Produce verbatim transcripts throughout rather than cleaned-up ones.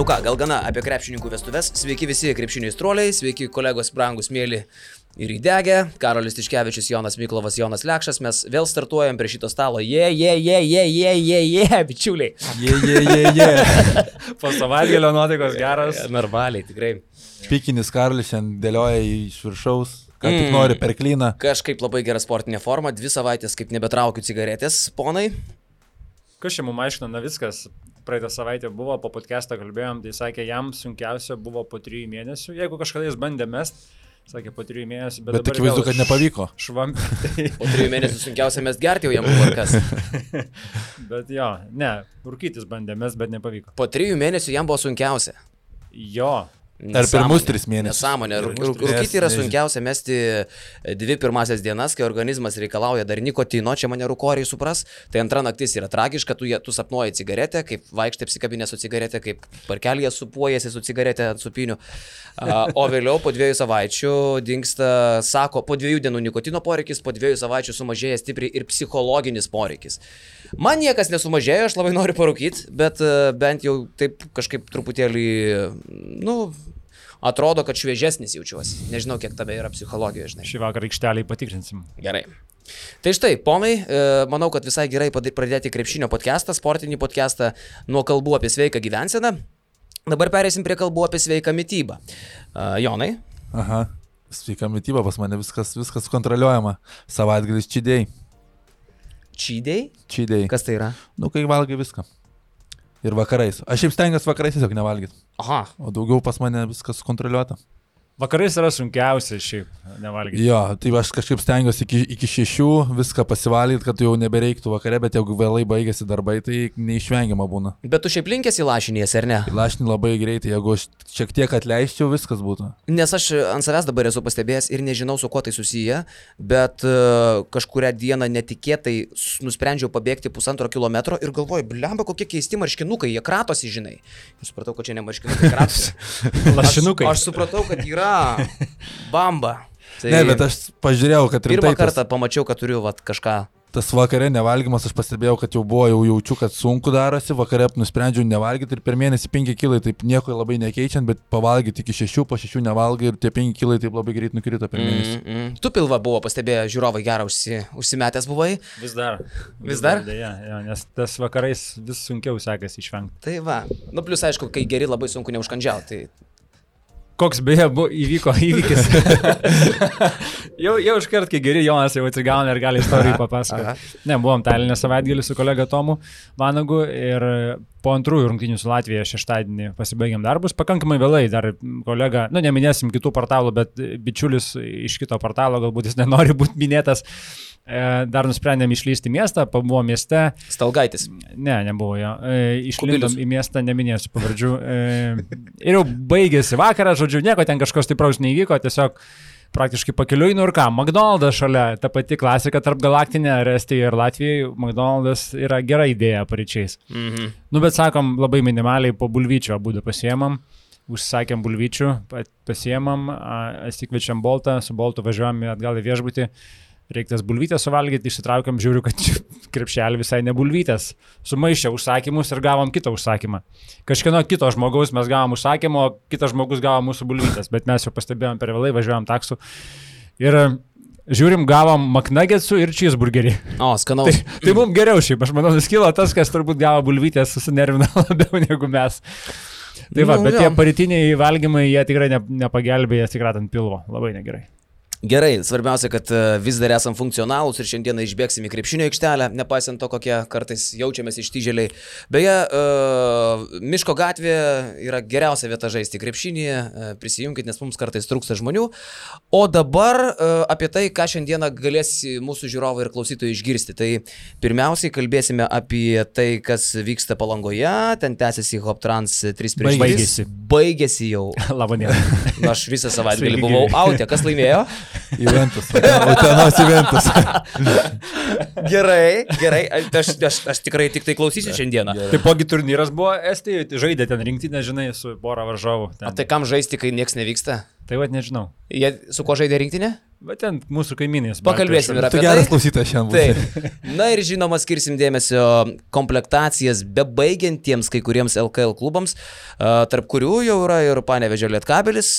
Nu ką, gal gana apie krepšininkų vestuves. Sveiki visi krepšinio aistruoliai, sveiki kolegos brangus, mėly ir įdegę. Karolis Tiškevičius, Jonas Miklovas, Jonas Lekšas. Mes vėl startuojam prie šito stalo. Je, je, je, je, je, je, je, bičiuliai. Je, je, je, je. Po savaitgalio nuotaikos geras. Normaliai, tikrai. Pikinis Karolis šiandien dėlioja iš viršaus. Ką tik mm. nori per klyną. Kažkaip labai gera sportinė forma. Dvi savaitės kaip nebetraukiu cigaretės, ponai. Kas čia mums aiškina, Navickas praeitą savaitę buvo, po podcastą kalbėjom, tai sakė, jam sunkiausia buvo po trijų mėnesių. Jeigu kažkada jis bandė mest, sakė po trijų mėnesių, bet, bet akivaizdu, kad nepavyko. Švampė. Tai... Po trijų mėnesių sunkiausia mest gerti jau jam buvo kas. Bet jo, ne, rūkytis bandė mest, bet nepavyko. Po trijų mėnesių jam buvo sunkiausia. Jo. Ar pirmus tris mėnesius. Nesąmonė. Rūkyti yra sunkiausia mesti dvi pirmasias dienas, kai organizmas reikalauja dar nikotino, čia mane rūkoriai supras. Tai antra naktis yra tragiška, tu, tu sapnuoji cigaretę, kaip vaikštai apsikabinę su cigaretė, kaip parkelyje supuojasi su cigaretė ant supinių. O vėliau po dviejų savaičių dingsta, sako, po dviejų dienų nikotino poreikis, po dviejų savaičių sumažėja stipriai ir psichologinis poreikis. Man niekas nesumažėjo, aš labai noriu parūkyti, bet bent jau taip kažkaip truputėlį, nu... Atrodo, kad šviežesnis jaučiuosi. Nežinau, kiek tave yra psichologijoje, žinai. Šį vakarą aikštelį patikrinsim. Gerai. Tai štai, ponai, manau, kad visai gerai pradėti krepšinio podcastą, sportinį podcastą nuo kalbų apie sveiką gyvenseną. Dabar perėsim prie kalbų apie sveiką mitybą. Uh, Jonai? Aha, sveika mityba, pas mane viskas, viskas kontroliuojama. Savaitgalis čydėjai. Čydėjai? Čydėjai. Kas tai yra? Nu, kai valgai viską. Ir vakarais. Aš šiaip stengiuosi vakarais tiesiog nevalgyti. Aha. O daugiau pas mane viskas kontroliuota. Vakarais yra sunkiausia šiaip nevalgyti. Jo, tai aš kažkaip stengiuosi iki, iki šešių viską pasivalyti, kad jau nebereiktų vakare, bet jeigu vėlai baigėsi darbai, tai neišvengiama būna. Bet tu šiaip linkęs į lašinės, ar ne? Į lašinį labai greitai, jeigu aš šiek tiek atleisčiau, viskas būtų. Nes aš ant savęs dabar esu pastebėjęs ir nežinau, su kuo tai susiję, bet uh, kažkurią dieną netikėtai nusprendžiau pabėgti pusantro kilometro ir galvoju, blemba, kokie keisti marškinukai, jie kratosi, žinai. Aš supratau, kad čia ne marškinukai, kratosi. Lašinukai. Aš, aš supratau, kad yra bamba. Tai ne, bet aš pažiūrėjau, kad rimtai. Pirmą kartą tas, pamačiau, kad turiu vat, kažką. Tas vakare nevalgymas, aš pastebėjau, kad jau buvo, jau jaučiu, kad sunku darosi, vakare nusprendžiau nevalgyti ir per mėnesį penki kilai, taip nieko labai nekeičiant, bet pavalgyti iki šešių, po šešių nevalgai ir tie penki kilai taip labai greit nukrito per mėnesį. Mm, mm. Tu pilvą buvo pastebėję, žiūrovai gerą užsi, užsimetęs buvai? Vis dar. Vis dar? Dėja, ja, nes tas vakarais vis sunkiau sekasi išvengti. Tai va, nu plius aišku, kai geri labai sunku neužkandžiauti. Tai... Koks beje buvo, įvyko įvykis. jau jau iškart, kai geri Jonas jau atsigauna ir gali istorijų papasakoti. Ne, buvom Taline savaitgalį su kolega Tomu Vanagu ir po antrųjų rungtynių su Latvija šeštadienį pasibaigėm darbus. Pakankamai vėlai dar kolega, nu neminėsim kitų portalų, bet bičiulis iš kito portalo, galbūt jis nenori būti minėtas, dar nusprendėm išlysti miestą, pabuvom mieste. Stalgaitis. Ne, nebuvo jo. Išlindom į miestą, neminėsiu pavardžių. Ir jau baigėsi vakarą, žodžiu, nieko ten kažko stipraus neįvyko, tiesiog praktiškai pakeliui, nu ir ką, McDonald's šalia, ta pati klasika tarp galaktinė, ar Estijoje ir Latvijoje, McDonald's yra gera idėja paryčiais. Mhm. Nu, bet sakom, labai minimaliai po bulvyčio abudu pasiemam, užsakėm bulvyčių, pasiemam, įsikviečiam Boltą, su Boltu važiuojam atgal į viešbutį. Reiktas bulvytės suvalgyti, išsitraukiam, žiūriu, kad krepšelį visai ne bulvytės. Sumaišė užsakymus ir gavom kitą užsakymą. Kažkieno kito žmogaus mes gavom užsakymą, o kitas žmogus gavo mūsų bulvytės, bet mes jau pastebėjom per vėlai, važiuojam taksu. Ir žiūrim, gavom McNuggetsų ir cheeseburgerį. O, skanaus. Tai, tai mums geriau šiaip, aš manau, nuskilo tas, kas turbūt gavo bulvytės, susinervina labiau negu mes. Tai va, nu, bet jau. Tie parytiniai valgymai, jie tikrai ne, nepagelbėja atsikratant pilvo. Labai negerai. Gerai, svarbiausia, kad vis dar esam funkcionalūs ir šiandieną išbėgsim į krepšinio aikštelę, nepaisant to, kokie kartais jaučiamės ištyžėliai. Beje, uh, Miško gatvė yra geriausia vieta žaisti krepšinį, uh, prisijunkit, nes mums kartais trūksta žmonių. O dabar uh, apie tai, ką šiandieną galės mūsų žiūrovai ir klausytojai išgirsti. Tai pirmiausiai kalbėsime apie tai, kas vyksta Palangoje, ten tęsiasi Hop Trans trys prieš trys. Baigėsi. Baigėsi jau. Labadiena. Aš visą savaitgalį buvau autė, kas laimėjo? Juventus, Utenos Juventus. Gerai, gerai, aš, aš, aš tikrai tik tai klausysiu šiandieną. Taipogi turnyras buvo Estijoje, žaidė ten rinktinę, žinai, su pora varžovų. O tai kam žaisti, kai nieks nevyksta? Tai vad nežinau. Jie su ko žaidė rinktinė? Bet ten mūsų kaimynės. Pakalbėsim ir apie tai. Geras klausytas šiandien. Taip. Na ir žinoma, skirsim dėmesio komplektacijas bebaigiantiems kai kuriems L K L klubams, tarp kurių jau yra ir Panevėžio Lietkabelis,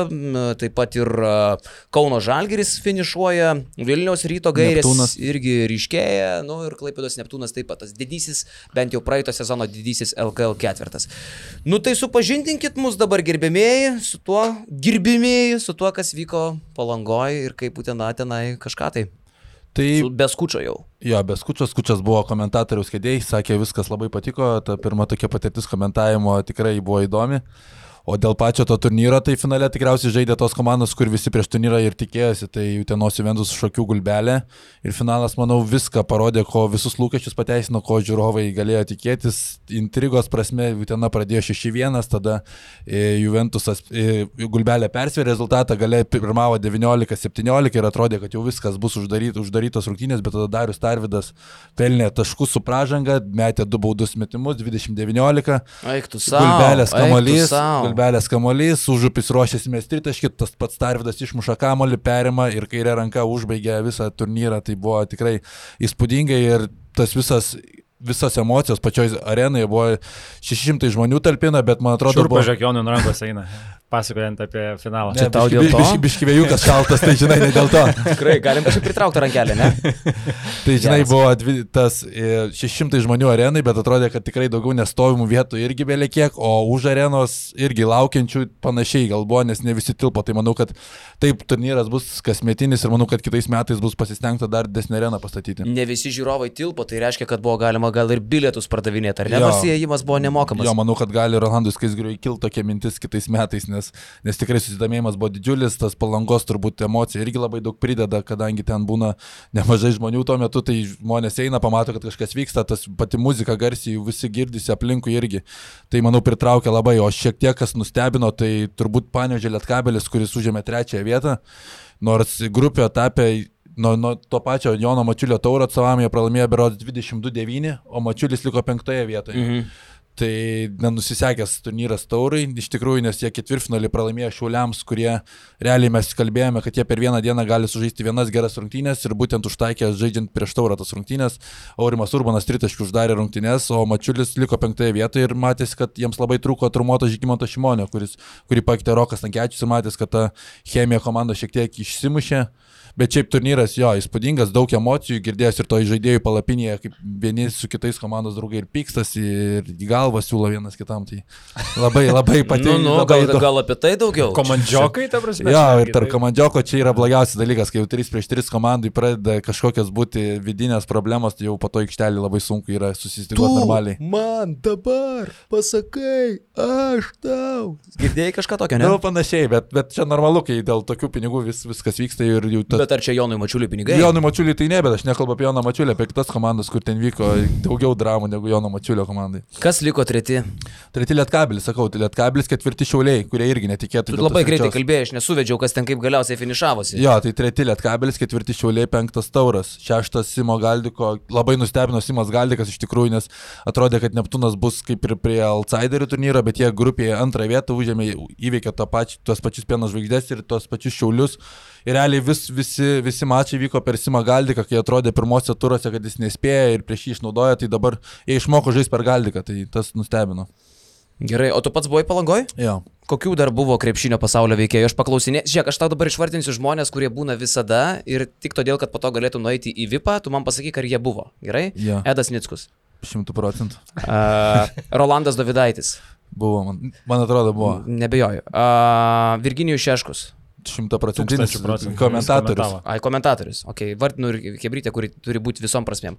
taip pat ir Kauno Žalgiris finišuoja, Vilniaus Ryto gairės Neptūnas irgi ryškėja, nu ir Klaipėdos Neptūnas taip pat, tas didysis, bent jau praeito sezono didysis L K L ketvirtas. Nu tai supažindinkit mus dabar gerbėmėjai su tuo, gerbėmėjai su tuo, kas vyko Palangoje ir kaip Utena tenai kažką tai. Tai be skučio jau. Jo, be skučio, skučias buvo komentatoriaus kėdėjai, sakė, viskas labai patiko, ta pirma tokia patirtis komentavimo tikrai buvo įdomi. O dėl pačio to turnyro, tai finale tikriausiai žaidė tos komandos, kur visi prieš turnyrą ir tikėjosi, tai Utenos Juventus Šakių Gulbelė. Ir finalas, manau, viską parodė, ko visus lūkesčius pateisino, ko žiūrovai galėjo tikėtis. Intrigos prasme, Utena pradėjo šeši vienas, tada Juventusas Gulbelė persvėrė rezultatą, gale pirmavo devyniolika septyniolika ir atrodė, kad jau viskas bus uždaryt, uždarytos rungtynės, bet tada Darius Tarvydas pelnė taškus su pražanga, metė du baudus metimus, dvidešimt devyniolika. Eik tu savo. Gulbelės kamuolys. Belės kamuolys, užupis ruošiasi mes tritaškį, tas pats Tarvydas išmuša kamuolį, perima ir kairė ranka užbaigė visą turnyrą, tai buvo tikrai įspūdingai ir tas visas, visas emocijos pačioj arenoje buvo šeši šimtai žmonių talpina, bet man atrodo... Šurpa buvo... žakionų rankos eina, pasakojant apie finalą. Ne, čia tau dėl to? Biškivėjukas šaltas, tai žinai, ne dėl to. Tikrai, galim kažkaip pritraukti rankelę, ne? Tai žinai, yes. Buvo dvi, tas šeši šimtai žmonių arenai, bet atrodė, kad tikrai daugiau nestovimų vietų irgi belie kiek, o už arenos irgi laukiančių panašiai gal buvo, nes ne visi tilpo. Tai manau, kad taip turnyras bus kasmetinis ir manau, kad kitais metais bus pasistengta dar didesnę areną pastatyti. Ne visi žiūrovai tilpo, tai reiškia, kad buvo galima gal ir bilietus pardavinėti, ar ne? Nors įėjimas buvo nemokamas. Jo, manau, kad gali Rolandui Skaisgiriui kilti tokia mintis kitais metais, nes, nes tikrai susidomėjimas buvo didžiulis, tas Palangos turbūt emocija irgi labai daug prideda, kadangi ten būna nemažai žmonių tuo metu, tai žmonės eina, pamato, kad kažkas vyksta, tas pati muzika garsiai, visi girdisi aplinkui irgi. Tai manau pritraukia labai, o šiek tiek kas nustebino, tai turbūt Panevėžio Lietkabelis, kuris užėmė trečiąją vietą, nors grupė etapė nuo, nuo to pačio Jono Mačiulio tauro atsavam jie pralaimėjo berods dvidešimt du devyni, o Mačiulis liko penktoje vietoje. Mhm. Tai nenusisekęs turnyras taurai, iš tikrųjų, nes jie ketvirtfinalį pralaimėjo Šiauliams, kurie realiai mes kalbėjome, kad jie per vieną dieną gali sužaisti vienas geras rungtynės ir būtent užtaikė žaidžiant prieš taurą tas rungtynės. Aurimas Urbanas tritaškių uždarė rungtynės, o Mačiulis liko penktoje vietoje ir matėsi, kad jiems labai trūko Trumoto Žygimanto Šimonio, kuris, kurį pakeitė Rokas Stankevičius ir matėsi, kad ta chemija komanda šiek tiek išsimušė. Bet šiaip turnyras jo įspūdingas, daug emocijų, girdėjęs ir to žaidėjų palapinėje, kaip vieni su kitais komandos draugai ir pykstasi ir į galvą siūlo vienas kitam. Tai labai, labai patinka. Nu, nu, gal, gal apie tai daugiau? Komandžiokai, ta prasme? Jo, ir tarp komandžioko čia yra blogiausias dalykas, kai jau trys prieš tris komandai pradeda kažkokios būti vidinės problemos, tai jau po to aikštelį labai sunku yra susistyguoti normaliai. Man dabar pasakai, aš tau. Girdėjai kažką tokio, ne? Nu, panašiai, bet, bet čia normalu, kai dėl tokių pinigų vis, viskas vyksta ir jau... Ta... Bet ar čia Jonui Mačiuliui pinigai? Jonui Mačiuliui tai ne, bet aš nekalbu apie Joną Mačiulį, apie kitas komandas, kur ten vyko daugiau dramų negu Jono Mačiulio komandai. Kas liko treti? Treti Lietkabelis, sakau, tai Lietkabelis, ketvirti Šiauliai, kurie irgi netikėtų. Tu labai greitai kalbėjai, aš nesuvedžiau, kas ten kaip galiausiai finišavosi. Jo, tai treti Lietkabelis, ketvirti Šiauliai, penktas Tauras, šeštas Simo Galdiko. Labai nustebino Simas Galdikas iš tikrųjų, nes atrodė, kad Neptūnas bus kaip ir prie outsiderių turnyro, bet jie grupėje antrą vietą užėmė, įveikė to pač, tuos pačius Pieno žvaigždės ir tuos pačius Šiaulius. Ir realiai vis, visi, visi mačai vyko per Simą Galdiką, kai atrodė pirmose turose, kad jis nespėja ir prieš jį išnaudoja, tai dabar jie išmoko žaisti per Galdiką, tai tas nustebino. Gerai, o tu pats buvai Palangoj? Jo. Kokių dar buvo krepšinio pasaulio veikėjų? Aš paklausinėjau, žiūrėk, aš tau dabar išvardinsiu žmonės, kurie būna visada ir tik todėl, kad po to galėtų nueiti į V I P-ą, tu man pasakyk, ar jie buvo. Gerai? Jo. Edas Nickus. Šimtų procentų. Uh, Rolandas Dovydaitis. Buvo, man, man atrodo buvo. Nebejoju. Uh, Virginijus Šeškus. Šimtaprocentinis komentatorius. Ai, komentatorius. Ok, vardinu ir Hebrytė, kuri turi būti visom prasmėm.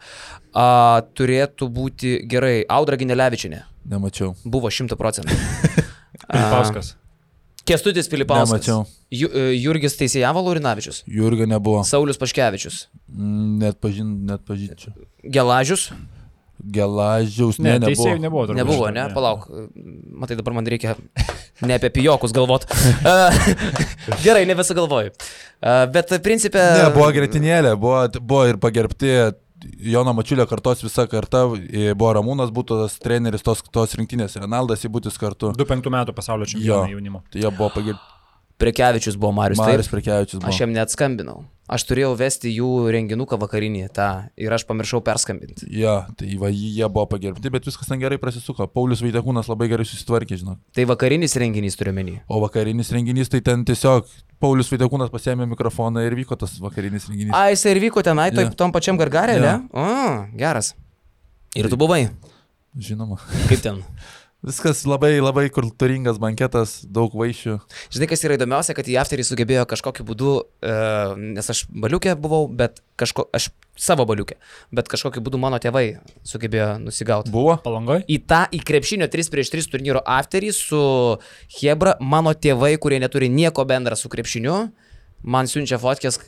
A, turėtų būti gerai. Audra Ginelevičienė. Nemačiau. Buvo šimtų procentų. Filipauskas. Kęstutis Filipauskas. Nemačiau. Ju, Jurgis Teisėjavo Laurinavičius. Jurgio nebuvo. Saulius Paškevičius. Net pažin, net pažinčiau. Gelažius. Gelažiaus, ne, ne, nebuvo. Nebuvo, nebuvo, ne, palauk. Matai, dabar man reikia ne apie pijokus galvot. Gerai, nebesugalvoju. Bet principė... Ne, buvo gretinėlė, buvo, buvo ir pagerbti Jono Mačiulio kartos visa karta, buvo Ramūnas Būtas, treneris tos, tos rinktinės, Renaldas Įbutis kartu. du penktų metų pasaulio čempionai jaunimo. Tai jie buvo pagerbti. Prekevičius buvo Marius. Marius Prekevičius buvo. Aš jam net skambinau. Aš turėjau vesti jų renginuką vakarinį tą ir aš pamiršau perskambinti. Ja, tai va, jie buvo pagerbti, bet viskas ten gerai prasisuko. Paulius Vaitiekūnas labai gerai susitvarkė, žinok. Tai vakarinis renginys turiu menį. O vakarinis renginys, tai ten tiesiog Paulius Vaitiekūnas pasiėmė mikrofoną ir vyko tas vakarinis renginys. A, jis ir vyko tenai, yeah. Tom pačiam Gargarė, Yeah. ne? O, geras. Ir tu buvai? Žinoma. Kaip ten? Viskas labai, labai kultūringas banketas, daug vaišių. Žinai, kas yra įdomiausia, kad į afterį sugebėjo kažkokiu būdu, e, nes aš baliukė buvau, bet kažko, aš savo baliukė, bet kažkokiu būdu mano tėvai sugebėjo nusigauti. Buvo? Palangoj? Į tą į krepšinio trys prieš tris turnyro afterį su Hebra, mano tėvai, kurie neturi nieko bendra su krepšiniu, man siunčia fotkės,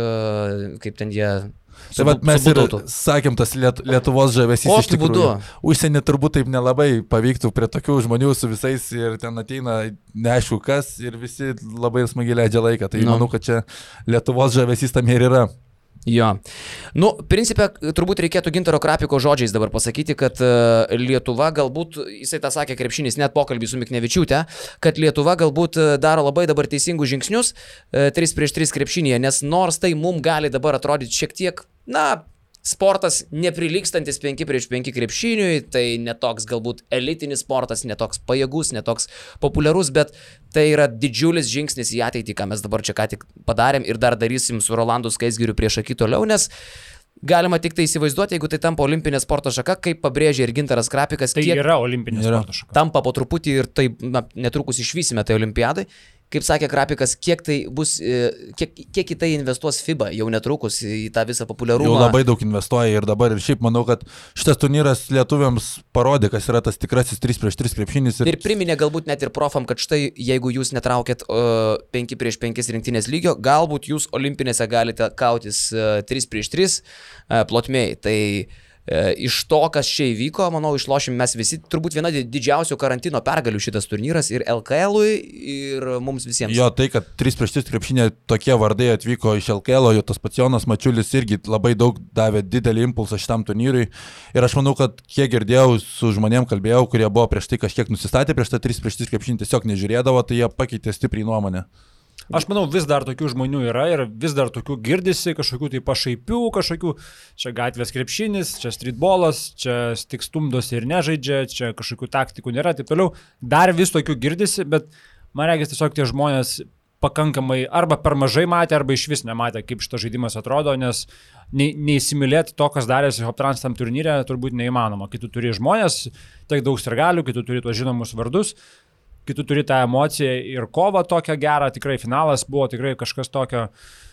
e, kaip ten jie... Tai vat mes ir sakėm, tas Liet, Lietuvos žavesys iš tikrųjų. Užsienį turbūt taip nelabai pavyktų prie tokių žmonių su visais ir ten ateina neaišku kas ir visi labai smagiai leidžia laiką. Tai no. manau, kad čia Lietuvos žavesys tam ir yra. Jo. Nu, principė, turbūt reikėtų Gintaro Krapiko žodžiais dabar pasakyti, kad uh, Lietuva galbūt, jisai tą sakė krepšinis, net pokalbį su Miknevičiūte, kad Lietuva galbūt daro labai dabar teisingus žingsnius uh, trys prieš tris krepšinėje, nes nors tai mums gali dabar atrodyti šiek tiek, na, sportas neprilykstantis penki prieš penki krepšiniui, tai netoks galbūt elitinis sportas, netoks pajėgus, netoks populiarus, bet tai yra didžiulis žingsnis į ateitį, ką mes dabar čia ką tik padarėm ir dar darysim su Rolandu Skaisgiriu prieš akį toliau, nes galima tik tai įsivaizduoti, jeigu tai tampa olimpinė sporto šaka, kaip pabrėžė ir Gintaras Krapikas, tai kiek yra olimpinė sporto šaka. Tampa po truputį ir tai na, netrukus išvysime tai olimpiadai. Kaip sakė Krapikas, kiek tai bus, kiek, kiek į tai investuos FIBA jau netrukus į tą visą populiarumą. Jau labai daug investuoja ir dabar ir šiaip manau, kad šitas turnyras lietuviams parodė, kas yra tas tikrasis trys prieš tris krepšinis. Ir, ir priminė galbūt net ir profam, kad štai jeigu jūs netraukėt uh, penki prieš penki rinktinės lygio, galbūt jūs olimpinėse galite kautis uh, trys prieš tris uh, plotmėj. Tai iš to, kas čia įvyko, manau, išlošim mes visi, turbūt viena didžiausių karantino pergalių šitas turnyras ir L K L-ui, ir mums visiems. Jo, tai, kad trys prieš tris krepšinė tokie vardai atvyko iš L K L-o, jo tas pats Jonas Mačiulis irgi labai daug davė didelį impulsą šitam turnyrui. Ir aš manau, kad kiek girdėjau, su žmonėm kalbėjau, kurie buvo prieš tai kažkiek nusistatę prieš tą trys prieš tris krepšinį, tiesiog nežiūrėdavo, tai jie pakeitė stipriai nuomonę. Aš manau, vis dar tokių žmonių yra ir vis dar tokių girdisi, kažkokių tai pašaipių, kažkokių, čia gatvės krepšinis, čia streetbolas, čia tik stumdosi ir nežaidžia, čia kažkokių taktikų nėra, taip toliau. Dar vis tokių girdisi, bet man regis tiesiog tie žmonės pakankamai arba per mažai matė, arba iš vis nematė, kaip šitas žaidimas atrodo, nes nei, neįsimylėti to, kas darėsi Hoptrans tam turnyre, turbūt neįmanoma. Kai tu turi žmonės, tiek daug sirgalių, kai tu turi tuos žinomus vardus, kai tu turi tą emociją ir kovą tokią gerą, tikrai finalas buvo tikrai kažkas tokio.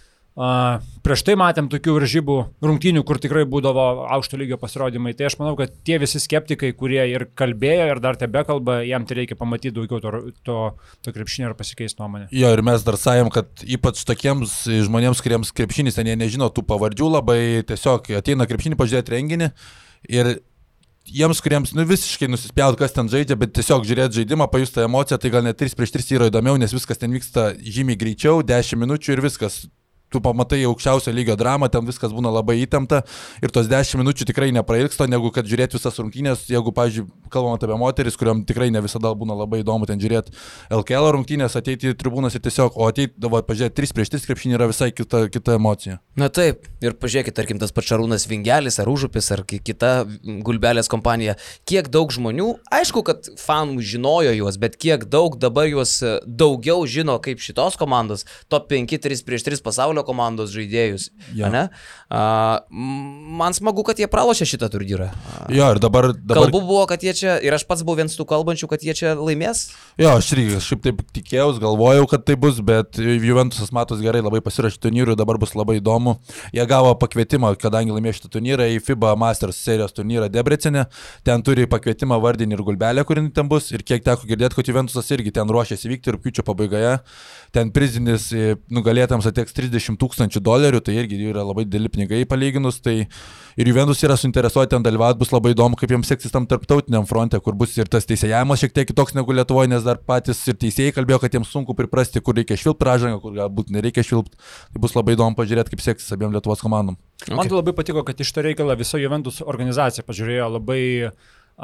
Uh, prieš tai matėm tokių varžybų rungtynių, kur tikrai būdavo aukšto lygio pasirodymai. Tai aš manau, kad tie visi skeptikai, kurie ir kalbėjo, ir dar tebe kalba, jam tai reikia pamatyti daugiau to, to, to krepšinio ir pasikeisti nuomonę. Jo, ir mes dar sajam, kad ypač tokiems žmonėms, kuriems krepšinis, ten jie nežino tų pavardžių, labai tiesiog ateina krepšinį pažiūrėti renginį ir jiems, kuriems nu, visiškai nusispjaut, kas ten žaidžia, bet tiesiog žiūrėti žaidimą, pajusti emociją, tai gal net trys prieš tris yra įdomiau, nes viskas ten vyksta žymiai greičiau, dešimt minučių ir viskas. Tu pamatai aukščiausio lygio dramą, ten viskas būna labai įtempta ir tos dešimt minučių tikrai neprailgsta, negu kad žiūrėti visas rungtynės, jeigu, pavyzdžiui, kalbam apie moteris, kuriuom tikrai ne visada būna labai įdomu ten žiūrėti L K L rungtynės, ateiti į tribūnas ir tiesiog, o ateiti, dabar pažiūrėti trys prieš tris krepšinį yra visai kita, kita emocija. Na taip, ir pažiūrėkit, tarkim, tas pats Šarūnas Vingelis ar Užupis ar kita Gulbelės kompanija, kiek daug žmonių, aišku, kad fanų žinojo juos, bet kiek daug dabar juos daugiau žino kaip šitos komandos, top penki trys prieš tris pasaulio komandos žaidėjus, ja. Ne? A, man smagu, kad jie pralošė šitą turnyrą. Jo, ir dabar, dabar... Kalbų buvo, kad jie čia, ir aš pats buvau vienas tų kalbančių, kad jie čia laimės. Jo, aš irgi šiaip taip tikėjau, galvojau, kad tai bus, bet Juventusas matos gerai labai pasirašė turnyrų, dabar bus labai įdomu. Jie gavo pakvietimą, kadangi laimėjo šitą turnyrą, į FIBA Masters serijos turnyrą Debrecene. Ten turi pakvietimą Vardinį ir Gulbelę, kuri ten bus. Ir kiek teko girdėti, kad Juventusas irgi ten ruošiasi vykti rugpjūčio pabaigoje. Ten prizinis nugalėtams ateks trisdešimt tūkstančių dolerių, tai irgi yra labai dideli pinigai palyginus. Tai ir Juventus yra suinteresuoti ten dalyvauti, bus labai įdomu, kaip jiems seksis tam tarptautiniam fronte, kur bus ir tas teisėjavimas šiek tiek kitoks negu Lietuvoje, nes dar patys ir teisėjai kalbėjo, kad jiems sunku priprasti, kur reikia švilpti pražangą, kur galbūt nereikia švilpti. Tai bus labai įdomu pažiūrėti, kaip seksis abiem Lietuvos komandom. Okay. Man tai labai patiko, kad iš to reikalą visa Juventus organizacija pažiūrėjo labai uh,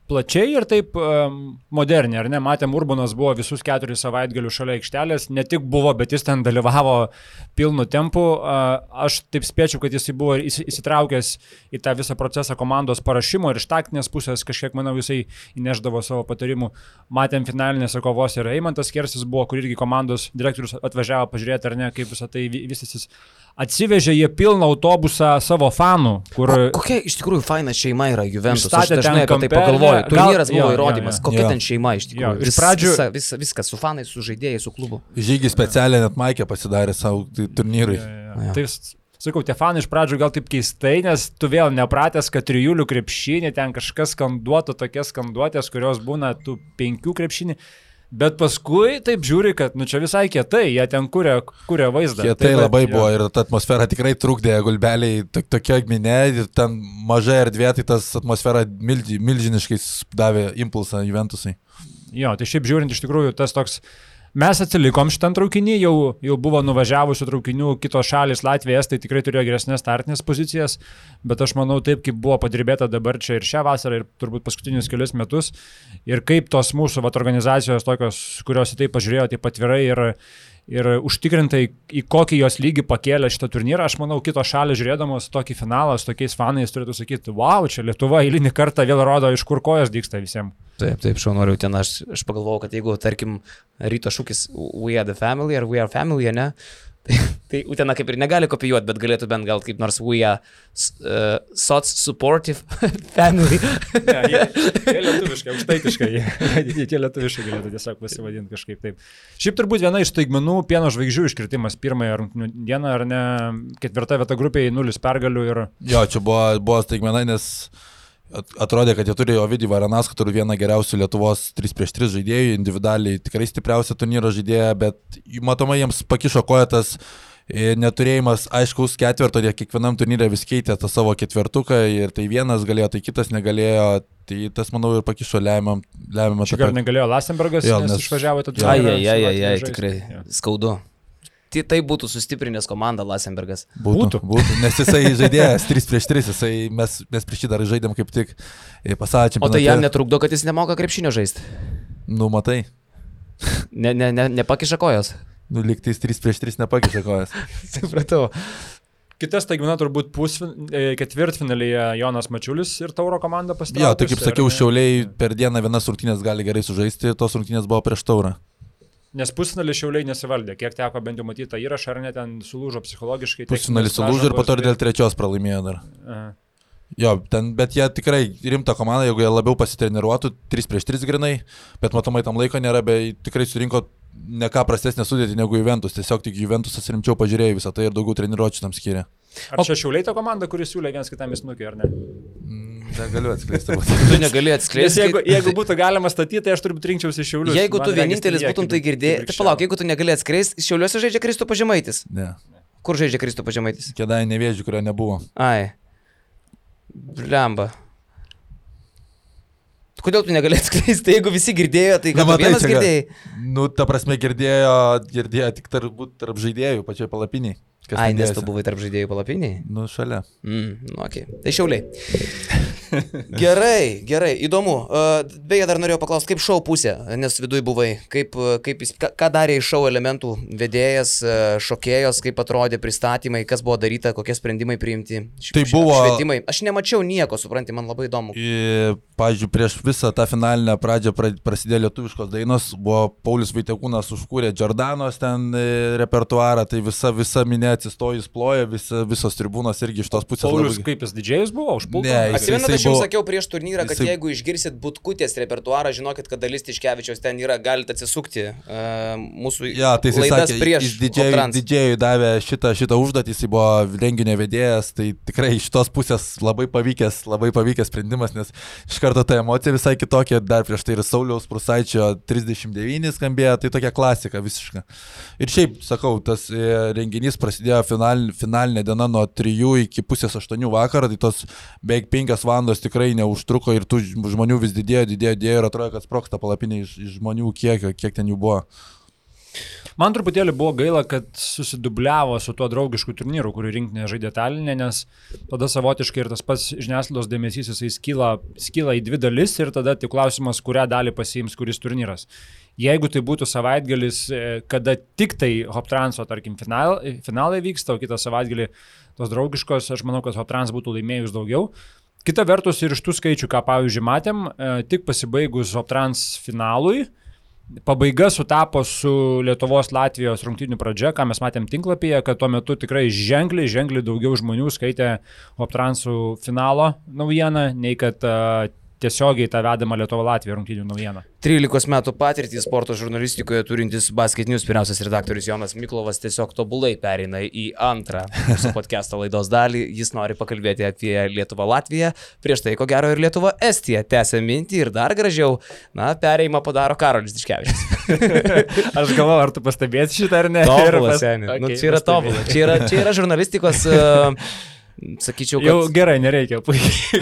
plačiai ir taip um, moderniai, ar ne? Matėm, Urbanas buvo visus keturis savaitgalius šalia aikštelės, ne tik buvo, bet jis ten dalyvavo pilnu tempu. Uh, aš taip spėčiau, kad jis buvo įsitraukęs į tą visą procesą komandos parašymo ir iš taktinės pusės kažkiek, manau, jisai įneždavo savo patarimų. Matėm finalinėse kovose ir Eimantas Kersis buvo, kur irgi komandos direktorius atvažiavo pažiūrėti, ar ne, kaip visą tai vystysis. Atsivežė jie pilną autobusą savo fanų, kur... O, kokia iš tikrųjų faina šeima yra Juventus, aš Išstatė dažnai ten apie tai kamperį, pagalvoju. Turnyras gal- buvo jo, įrodymas, jo, jo. kokia Jo. ten šeima iš tikrųjų. Jo, iš Vis, pradžių- visa, visa, viskas su fanais, su žaidėjais, su klubu. Žygį specialiai net Maikė pasidarė savo tai, turnyrui. Ja, ja, Jo. ja. Tai, s- sakau, tie fanai iš pradžių gal taip keistai, nes tu vėl nepratęs, kad trijulių krepšinį, ten kažkas skanduotų, tokias skanduotės, kurios būna tų penkių krepšinį. Bet paskui taip žiūri, kad nu čia visai kietai, jie ten kuria, kuria vaizdą. Jie tai labai jo. Buvo ir ta atmosfera tikrai trukdė, gulbeliai to, tokia minė ir ten maža erdvė, tai tas atmosfera milži, milžiniškai davė impulsą Juventusai. Jo, tai šiaip žiūrint iš tikrųjų tas toks, mes atsilikom šitam traukinį, jau, jau buvo nuvažiavusių traukinių kitos šalis, Latvija, Estai tikrai turėjo geresnės startinės pozicijas, bet aš manau taip, kaip buvo padirbėta dabar čia ir šią vasarą ir turbūt paskutinius kelius metus ir kaip tos mūsų vat, organizacijos tokios, kurios į tai pažiūrėjo taip atvirai ir, ir užtikrintai į kokį jos lygį pakėlė šitą turnyrą, aš manau kitos šalis žiūrėdamos tokį finalą su tokiais fanais turėtų sakyti, wow, čia Lietuva eilinį kartą vėl rodo, iš kur kojas dygsta visiems. Taip, taip, šaunoriu, ten aš, aš pagalvojau, kad jeigu, tarkim, ryto šūkis We are the family ar We are family, ne? Tai, tai Utena kaip ir negali kopijuoti, bet galėtų bent gal kaip nors We are uh, sots supportive family. Ne, jie, jie lietuviškai, aukštaitiškai, jie, jie lietuviškai galėtų tiesiog pasivadinti kažkaip taip. Šiaip turbūt viena iš staigmenų pieno žvaigždžių iškritimas pirmąją rungtynių dieną, ar ne, ketvirta vieta grupėje, nulis pergalių ir... Jo, čia buvo, buvo staigmena, nes atrodė, kad jie turi Ovidijų Varanauską, turi vieną geriausių Lietuvos trys prieš tris žaidėjų, individualiai tikrai stipriausią turnyro žaidėją, bet matomai jiems pakišo koja tas neturėjimas aiškaus ketverto, jie kiekvienam turnyrė vis keitė tą savo ketvertuką ir tai vienas galėjo, tai kitas negalėjo, tai tas, manau, ir pakišo lemiamą etapą. Šį kartą negalėjo Lasenbergas, Jo, nes, nes išvažiavo tą Ai, turnyrą ai, su ai, ai, Latvija ai, žaisti. tikrai Jo. skaudu. Tai tai būtų sustiprinęs komanda Lasenbergas. Būtų, būtų, nes jisai žaidėjas trys prieš tris, jisai, mes, mes prieš jį dar žaidėm kaip tik pasaulio čempionate. O tai jam netrukdo, kad jis nemoka krepšinio žaisti? Nu, matai, Ne, ne, ne, nepakiša kojos. nu, lygtais trys prieš tris nepakiša kojas. Supratau. Kita staigmena turbūt pusfin, e, ketvirtfinalyje Jonas Mačiulis ir Tauro komanda pasitraukė. Jo, tai kaip sakiau, Šiauliai per dieną vienas rungtynės gali gerai sužaisti, tos rungtynės buvo prieš Taurą. Nes pusfinalį Šiauliai nesivaldė. Kiek teko bent jau matyti tą įrašą, ar ne, ten sulūžo psichologiškai. Pusfinalis sulūžo ir po to ir dėl trečios pralaimėjo dar. Aha. Jo, ten, bet jie tikrai rimta komanda, jeigu jie labiau pasitreniruotų, trys prieš tris grinai, bet matomai tam laiko nėra, bet tikrai surinko ne ką prastesnė sudėti negu Juventus, tiesiog tik Juventusas rimčiau pažiūrėjo visą tai ir daugiau treniruočių tam skiria. Ar čia Šiauliai ta komanda, kuris siūlė vienas kitam įsnukį, ar ne? Negaliu atskleisti. Tu negali Nes atskleisti. jeigu, jeigu būtų galima statyti, tai aš turbūt rinkčiausi Šiaulius. Jeigu tu Man regis, vienintelis tai jie būtum kaip- tai girdėjęs, kaip tai palauk, krikščionių. jeigu tu negali atskleisti, Šiauliuose žaidžia Kristupas Žemaitis. Ne. Kur žaidžia Kristupas Žemaitis? Kėdai Nevėžių, kurio nebuvo. Ai. Blemba. Kodėl tu negali atskleisti, jeigu visi girdėjo, tai Na, gal tu matai, vienas čia gal- girdėjai? Nu, ta prasme, girdėjo, girdėjo tik tarp, tarp žaidėjų, pačioj palapiniai. Kas Ai, ten nes dėjosi. tu buvai tarp žaidėjų palapiniai? Nu, šalia. Mm, nu, okay. Tai Šiauliai. Gerai, gerai, įdomu. Uh, Beje, dar norėjau paklausti, kaip šou pusė, nes viduj buvai, kaip, kaip jis, ką, ką darė iš šou elementų vedėjas, uh, šokėjos, kaip atrodė pristatymai, kas buvo daryta, kokie sprendimai priimti. Š- Tai š- buvo- Švietimai. Aš nemačiau nieko, supranti, man labai įdomu. I, pavyzdžiui, prieš visą tą finalinę pradžią pra- prasidėjo lietuviškos dainos, buvo Paulius Vaitekūnas užkūrė Jordanos ten e, repertuarą, tai visa, visa minė atsistojus ploja, visa, visos tribūnos irgi iš tos pusės. Paulius labai- kaip jis didžėjus buvo, užpultas? Ne, jis- Atsimenat, aš jisai jums buvo- sakiau prieš turnyrą, kad jisai- jeigu išgirsit Butkutės repertuarą, žinokit, kad dalis Tiškevičiaus ten yra, galite atsisukti uh, mūsų Ja, tai jisai laidas sakė, prieš jis didžėjui, Optrans. didžėjui davė šitą, šitą užduotį, jis buvo renginio vedėjas, tai tikrai iš tos pusės labai pavykęs, labai pavykęs sprendimas, nes iš karto ta emocija visai kitokia, dar prieš tai ir Sauliaus Prusaičio trisdešimt devyni skambėjo, tai tokia klasika visiška. Ir šiaip, sakau, tas e, renginys prasidėjo final, finalinė diena nuo trijų iki pusės aštuonių vakaro, tai tos beveik penkios valandos tikrai neužtruko ir tų žmonių vis didėjo, didėjo, didėjo ir atrodo, kad sproksta palapinė iš, iš žmonių kiekio, kiek ten jų buvo. Man truputėlį buvo gaila, kad susidubliavo su tuo draugišku turnyru, kurį rinktinė žaidė Taline, nes tada savotiškai ir tas pats žiniasklaidos dėmesys jisai skyla, skyla į dvi dalis ir tada tik klausimas, kurią dalį pasiims kuris turnyras. Jeigu tai būtų savaitgalis, kada tik tai Hoptranso, tarkim, final, finalai vyksta, o kitą savaitgalį tos draugiškos, aš manau, kad Hoptrans būtų laimėjus daugiau. Kita vertus ir iš tų skaičių, ką pavyzdžiui matėm, tik pasibaigus Hoptrans finalui, pabaiga sutapo su Lietuvos Latvijos rungtynių pradžia, ką mes matėm tinklapyje, kad tuo metu tikrai ženkliai, ženkliai daugiau žmonių skaitė Hoptransų finalo naujieną, nei kad uh, tiesiogiai tą vedamą Lietuva Latvija rungtynių naujieną. trylikos metų patirtį sporto žurnalistikoje turintis Basket News vyriausias redaktorius Jonas Miklovas tiesiog tobulai pereina į antrą mūsų podcast'o laidos dalį. Jis nori pakalbėti apie Lietuvą Latviją, prieš tai ko gero ir Lietuva Estija tęsia mintį ir dar gražiau, na, perėjimą padaro Karolis Diškevičius. Aš galvoju, ar tu pastebėsi šitą ar ne? Tobulas, seniai. Okay, nu, čia yra tobulas. Čia yra, čia yra žurnalistikos... Uh, Sakyčiau, kad... Jau gerai, nereikia puikiai.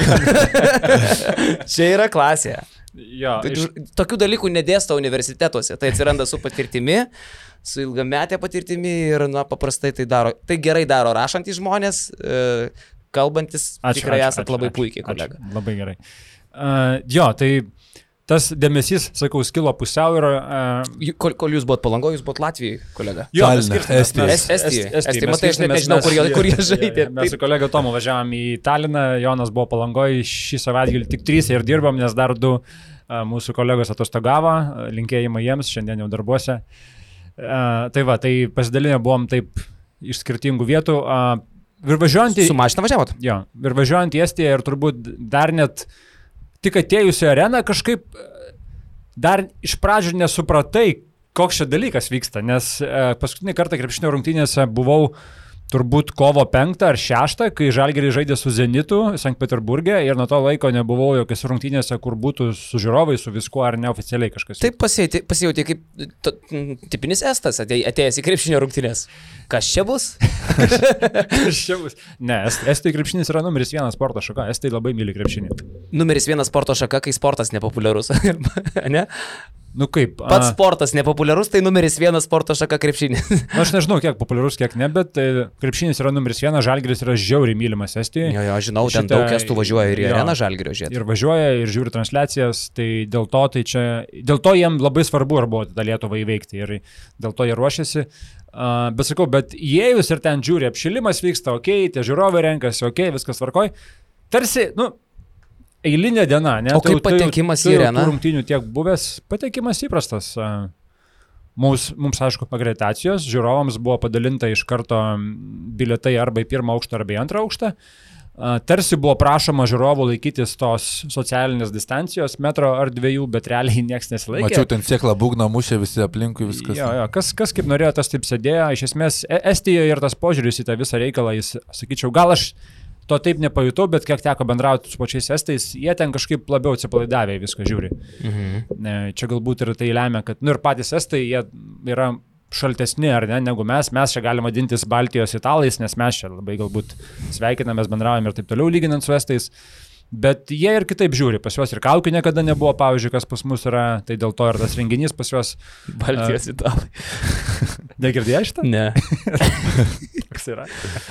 Čia yra klasė. Jo, iš... Tokių dalykų nedėsta universitetuose. Tai atsiranda su patirtimi, su ilgametė patirtimi ir, na, paprastai tai daro. Tai gerai daro rašantys žmonės, kalbantis. Ačiū, tikrai ačiū, esat ačiū, labai ačiū, puikiai, kolega. Ačiū, labai gerai. Uh, jo, tai... Tas dėmesys, sakau, skilo pusiau ir... Uh, kol, kol jūs buvot Palangoje, jūs buvot Latvijai, kolega. Jo, mes skirstame. Estija. Estija, matai, aš net nežinau, kur jie, kur jie žaidė. Mes su kolega Tomu važiavom į Taliną, Jonas buvo Palangoje, šį savaitgalį tik trys ir dirbam, nes dar du uh, mūsų kolegos atostogavo, linkėjimai jiems, šiandien jau darbuose. Uh, tai va, tai pasidalinę buvom taip iš skirtingų vietų. Uh, ir važiuojant į... Su mašina važiavot? Jo, ir važiuojant į Estiją ir turbūt dar net... Tik atėjusi areną kažkaip dar iš pradžių nesupratai, koks čia dalykas vyksta, nes paskutinį kartą krepšinio rungtynėse buvau turbūt kovo penktą ar šeštą, kai Žalgiris žaidė su Zenitu Sankt Peterburge ir nuo to laiko nebuvau jokios rungtynėse, kur būtų su žiūrovai, su viskuo ar neoficialiai kažkas. Taip pasijauti kaip to, tipinis estas atėjęs į krepšinio rungtynės. Kas čia bus? Kas čia bus? Ne, Estai krepšinis yra numeris vienas sporto šaka, Estai labai myli krepšinį. Numeris vienas sporto šaka, kai sportas nepopuliarus, ne? Nu kaip? Pats sportas nepopuliarus, tai numeris vienas sporto šaka krepšinis. Nu, aš nežinau, kiek populiarus, kiek ne, bet krepšinis yra numeris vienas, Žalgiris yra žiauriai mylimas Estijoje. Jo, jo, žinau, ten Šitą, daug estų važiuoja ir į areną Žalgirio žiūrėti. Ir važiuoja, ir žiūri transliacijas, tai dėl to, tai čia, dėl to jiem labai svarbu ar buvo tą Lietuvą įveikti ir dėl to jie ruošiasi. Uh, bet sakau, bet įėjus ir ten žiūri, apšilimas vyksta, okei, okay, tie žiūrovai renkasi, okei, okay, viskas tvarkoj. Tarsi, nu, eilinė diena, ne? O kaip patekimas į areną? Tų rungtynių tiek buvęs, patekimas įprastas. Mums, mums aišku, akreditacijos, žiūrovams buvo padalinta iš karto bilietai arba į pirmą aukštą, arba į antrą aukštą. Tarsi buvo prašoma žiūrovų laikytis tos socialinės distancijos, metro ar dviejų, bet realiai nieks nesilaikė. Mačiau, ten sėklą būgną mušė visi aplinkui viskas. Jo, jo, kas, kas kaip norėjo, tas taip sėdėjo. Iš esmės, Estijoje ir tas požiūris į tą visą reikalą, jis, sakyčiau, gal aš to taip nepajutau, bet kiek teko bendrauti su pačiais estais, jie ten kažkaip labiau atsipalaidavę viską žiūri. Mhm. Čia galbūt ir tai lemia, kad, nu ir patys estai, jie yra šaltesni, ar ne, negu mes. Mes čia galime vadintis Baltijos italais, nes mes čia labai galbūt sveikinamės, bendraujame ir taip toliau lyginant su estais. Bet jie ir kitaip žiūri, pas juos ir kaukių niekada nebuvo, pavyzdžiui, kas pas mus yra, tai dėl to ir tas renginys pas juos... Baltijos uh, italai. Negirdėjai šitą? Ne. Koks yra?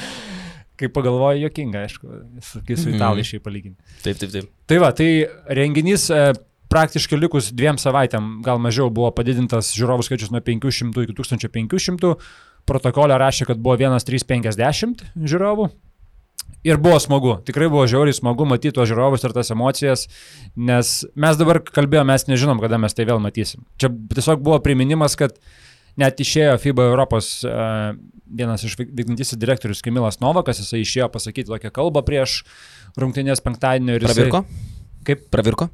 Kai pagalvoju, juokinga, aišku, kai su italai šiai palyginti. Taip, taip, taip. Tai va, tai renginys e, praktiškai likus dviem savaitėm, gal mažiau, buvo padidintas žiūrovų skaičius nuo penkių šimtų iki tūkstančio penkių šimtų. Protokolė rašė, kad buvo vienas trys penkiasdešimt žiūrovų. Ir buvo smagu, tikrai buvo žiauriai smagu matyti tuos žiūrovus ir tas emocijas, nes mes dabar kalbėjome, mes nežinom, kada mes tai vėl matysim. Čia tiesiog buvo priminimas, kad net išėjo FIBA Europos uh, vienas iš vykdantysis direktorius Kamilas Novakas, jisai išėjo pasakyti tokią kalbą prieš rungtynės penktadienio. Ir jisai... Pravirko? Kaip? Pravirko?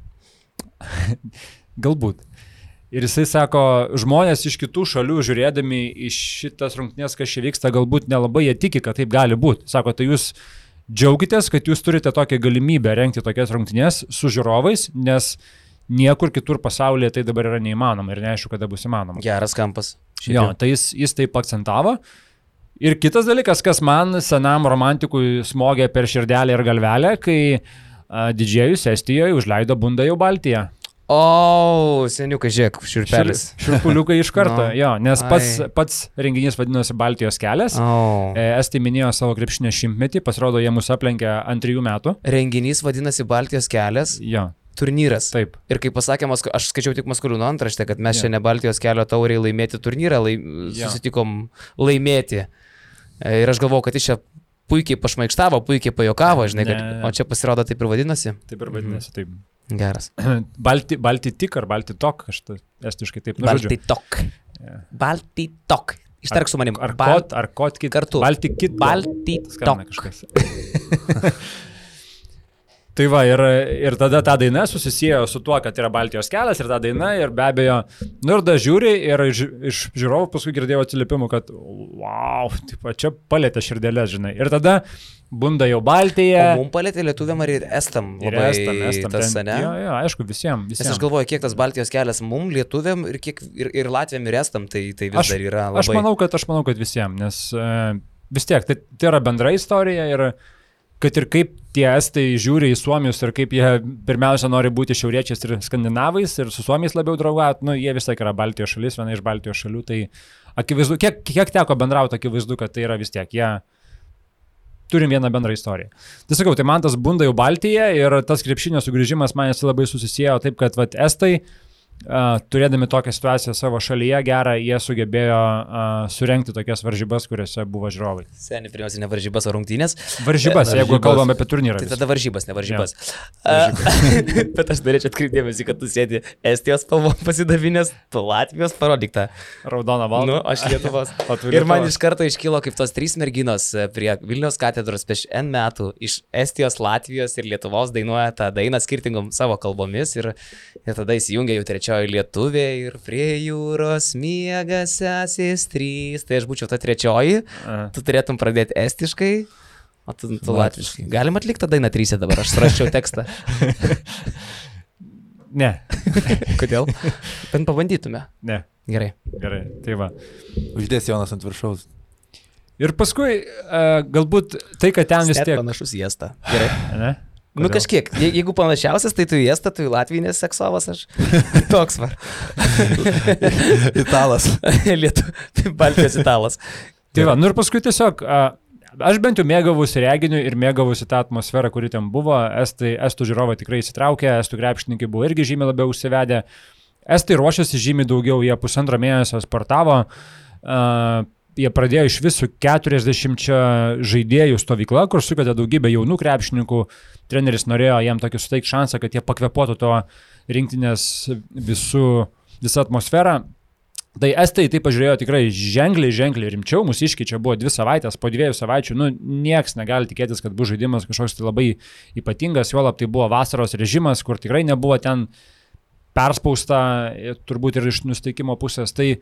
Galbūt. Ir jisai sako, žmonės iš kitų šalių žiūrėdami iš šitas rungtynės, kas čia vyksta, galbūt nelabai jie tiki, kad taip gali būti. Sako, tai jūs džiaugitės, kad jūs turite tokią galimybę rengti tokias rungtynės su žiūrovais, nes niekur kitur pasaulyje tai dabar yra neįmanoma ir neaišku, kada bus įmanoma. Geras kampas. Jo, tai jis, jis taip akcentavo. Ir kitas dalykas, kas man senam romantikui smogė per širdelę ir galvelę, kai a, didžėjus Estijoje užleido bundą jau Baltiją. O, seniukai, žiūrėk, širpelis. Širpuliukai iš karto, no. jo, nes pats, Ai. pats renginys vadinosi Baltijos kelias. Oh. Estai minėjo savo krepšinio šimtmetį, pasirodo, jie mus aplenkė ant trijų metų. Renginys vadinasi Baltijos kelias. Jo. Turnyras. Taip. Ir kaip pasakė, aš skaičiau tik Maskuliūno antraštę, kad mes Jo. čia ne Baltijos kelio tauriai laimėti turnyrą, lai, Jo. susitikom laimėti. Ir aš galvojau, kad jis čia puikiai pašmaikštavo, puikiai pajokavo, žinai, kad, Ne. o čia pasirodo taip ir vadinasi. Taip ir vadinasi, taip. Geras. Balti, balti tik ar balti tok, aš tai estiškai taip nužodžiu. Balti tok. Yeah. Balti tok. Ištark su manim. Ar Bal- kot, ar kot kit. Kartu. Balti kit. Balti Skambina tok. kažkas. Tai va, ir, ir tada ta daina susisiejo su tuo, kad yra Baltijos kelias ir ta daina ir be abejo, nu ir da žiūri ir iš, iš žiūrovų paskui girdėjau atsiliepimų, kad wow, taip, čia palėtė širdėlės, žinai. Ir tada bunda jau Baltija. O mums palėtė lietuviam ar ir estam Ir labai estam, estam. tas, ten- ne? Jo, jo, aišku, visiems. Nes visiem. aš galvoju, kiek tas Baltijos kelias mums lietuviam ir, kiek, ir, ir latviam ir estam, tai, tai vis Aš- dar yra labai... Aš manau, kad, aš manau, kad visiems, nes e, vis tiek, tai, tai yra bendra istorija ir kad ir kaip tie estai žiūri į suomius ir kaip jie pirmiausia nori būti šiauriečiais ir skandinavais ir su suomiais labiau draugauti, nu jie vis tiek yra Baltijos šalis, viena iš Baltijos šalių, tai akivaizdu, kiek, kiek teko bendrauti, akivaizdu, kad tai yra vis tiek, jie turim vieną bendrą istoriją. Tai sakau, tai man tas bunda jau Baltija ir tas krepšinio sugrįžimas man jis labai susisiejo taip, kad vat, estai Uh, turėdami tokią situaciją savo šalyje gerą, jie sugebėjo uh, surenkti tokias varžybas, kuriuose buvo žiūrovai. Seniai, pirmiausia, ne varžybas, o rungtynės. Varžybas, E, jeigu varžybas. kalbam apie turnyrą. Tai visą. tada varžybas, ne varžybas. Ja. Bet aš norėčiau atkreipdėmėsi, kad tu sėdi Estijos spalvom pasidavinės, tu Latvijos parodyk tą. Raudona valda. Nu, aš Lietuvos. O tu Ir man Lietuvos. iš karto iškilo kaip tos trys merginos e, prie Vilniaus katedros prieš N metų iš Estijos, Latvijos ir Lietuvos dainuoja tą dainą skirtingom savo kalbomis ir, ir tada įsijungia jau trečioji lietuvė ir prie jūros miega sesės trys. Tai aš būčiau ta trečioji, A. tu turėtum pradėti estiškai, o tu, tu Latviškai. latviškai. Galim atlikti tą dainą trysia dabar, aš suraščiau tekstą. Ne, Kodėl? Bent pabandytume. ne. Gerai. Gerai, tai va. Uždės Jonas ant viršaus. Ir paskui, uh, galbūt tai, kad ten vis Net tiek... panašus į estą. Gerai. Ne? Nu Kodėl? kažkiek, Je- jeigu panašiausias, tai tu į estą, tu į Latvijinės seksovas, aš toks var. Italas. Lietu, Baltijos italas. Tai va, nu ir paskui tiesiog... Uh, Aš bent jau mėgavusi reginiu ir mėgavusi tą atmosferą, kuri ten buvo. Estai, estų žiūrovai tikrai įsitraukė, estų krepšininkai buvo irgi žymiai labiau užsivedę. Estai ruošiasi žymiai daugiau, jie pusantro mėnesio sportavo. Uh, jie pradėjo iš visų keturiasdešimt žaidėjų stovykla, kur sukvietė daugybę jaunų krepšininkų. Treneris norėjo jiem tokį suteikti šansą, kad jie pakvepuotų to rinktinės visų, visą atmosferą. Tai estai tai pažiūrėjo tikrai ženkliai, ženkliai rimčiau, mūsų iškeičia buvo dvi savaitės, po dviejų savaičių, nu, nieks negali tikėtis, kad bus žaidimas kažkoks tai labai ypatingas, juolab tai buvo vasaros režimas, kur tikrai nebuvo ten perspausta, turbūt ir iš nusteikimo pusės, tai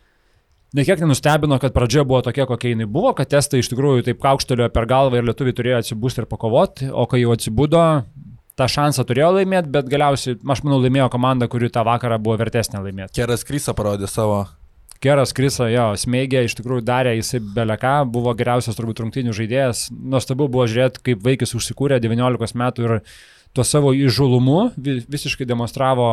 nekiek nenustebino, kad pradžia buvo tokia, kokia jinai buvo, kad testai iš tikrųjų taip kaukštelėjo per galvą ir lietuviai turėjo atsibūsti ir pakovoti, o kai jau atsibudo, tą šansą turėjo laimėti, bet galiausiai, aš manau, laimėjo komanda, kuri tą vakarą buvo vertesnė laimėti. Keras Krysa parodė savo. Keras Krysa, jo, smėgė, iš tikrųjų darė, jisai beleką, buvo geriausias turbūt rungtynių žaidėjas. Nuostabu buvo žiūrėti, kaip vaikis užsikūrė devyniolikos metų ir tuo savo įžulumu vi- visiškai demonstravo.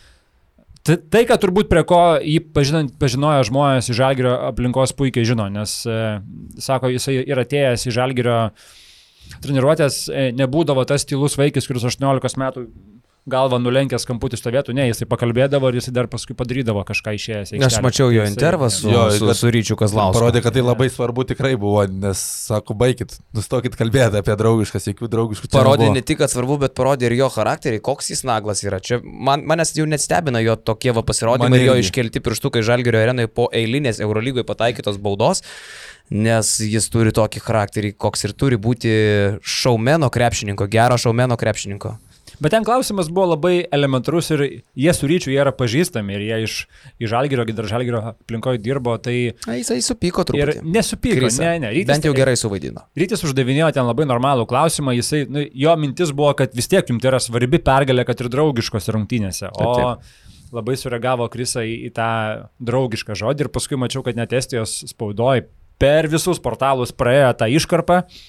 Tai, tai, kad turbūt prie ko jį pažinant, pažinojo žmonės iš Žalgirio aplinkos puikiai žino, nes, e, sako, jisai yra atėjęs į Žalgirio treniruotės, e, nebūdavo tas tylus vaikis, kuris aštuoniolikos metų galvą nulenkęs kamputį stovėtų, ne, jisai pakalbėdavo ir jisai dar paskui padarydavo kažką išėjęs. į Aš aikštelę. mačiau jo Jisai- intervą su, Jo, su, kad- su Ryčiu Kazlausku. Parodė, kad tai labai svarbu tikrai buvo, nes, sako, baikit, nustokit kalbėti apie draugiškas, jokių draugiškų čia Parodė nebuvo. ne tik, kad svarbu, bet parodė ir jo charakterį, koks jis naglas yra. Čia man, manęs jau net stebina jo tokie va pasirodymai Man ir jo irgi. iškelti pirštukai Žalgirio arenai po eilinės Eurolygoje pataikytos baudos, nes jis turi tokį charakterį, koks ir turi būti šaumeno krepšininko, gero šaumeno krepšininko. Bet ten klausimas buvo labai elementarus ir jie su Ryčiu, jie yra pažįstami ir jie iš, iš Žalgirio, dar Žalgirio aplinkoje dirbo, tai Na, jisai supyko ir truputį. nesupyko, Krisa. ne, ne. Rytis, Bent jau gerai suvaidino. Rytis uždavinėjo ten labai normalų klausimą, jisai, nu, jo mintis buvo, kad vis tiek jums tai yra svarbi pergalė, kad ir draugiškose rungtynėse. O Taip, taip. labai sureagavo Krisa į, į tą draugišką žodį ir paskui mačiau, kad net Estijos spaudoj per visus portalus praėjo tą iškarpą,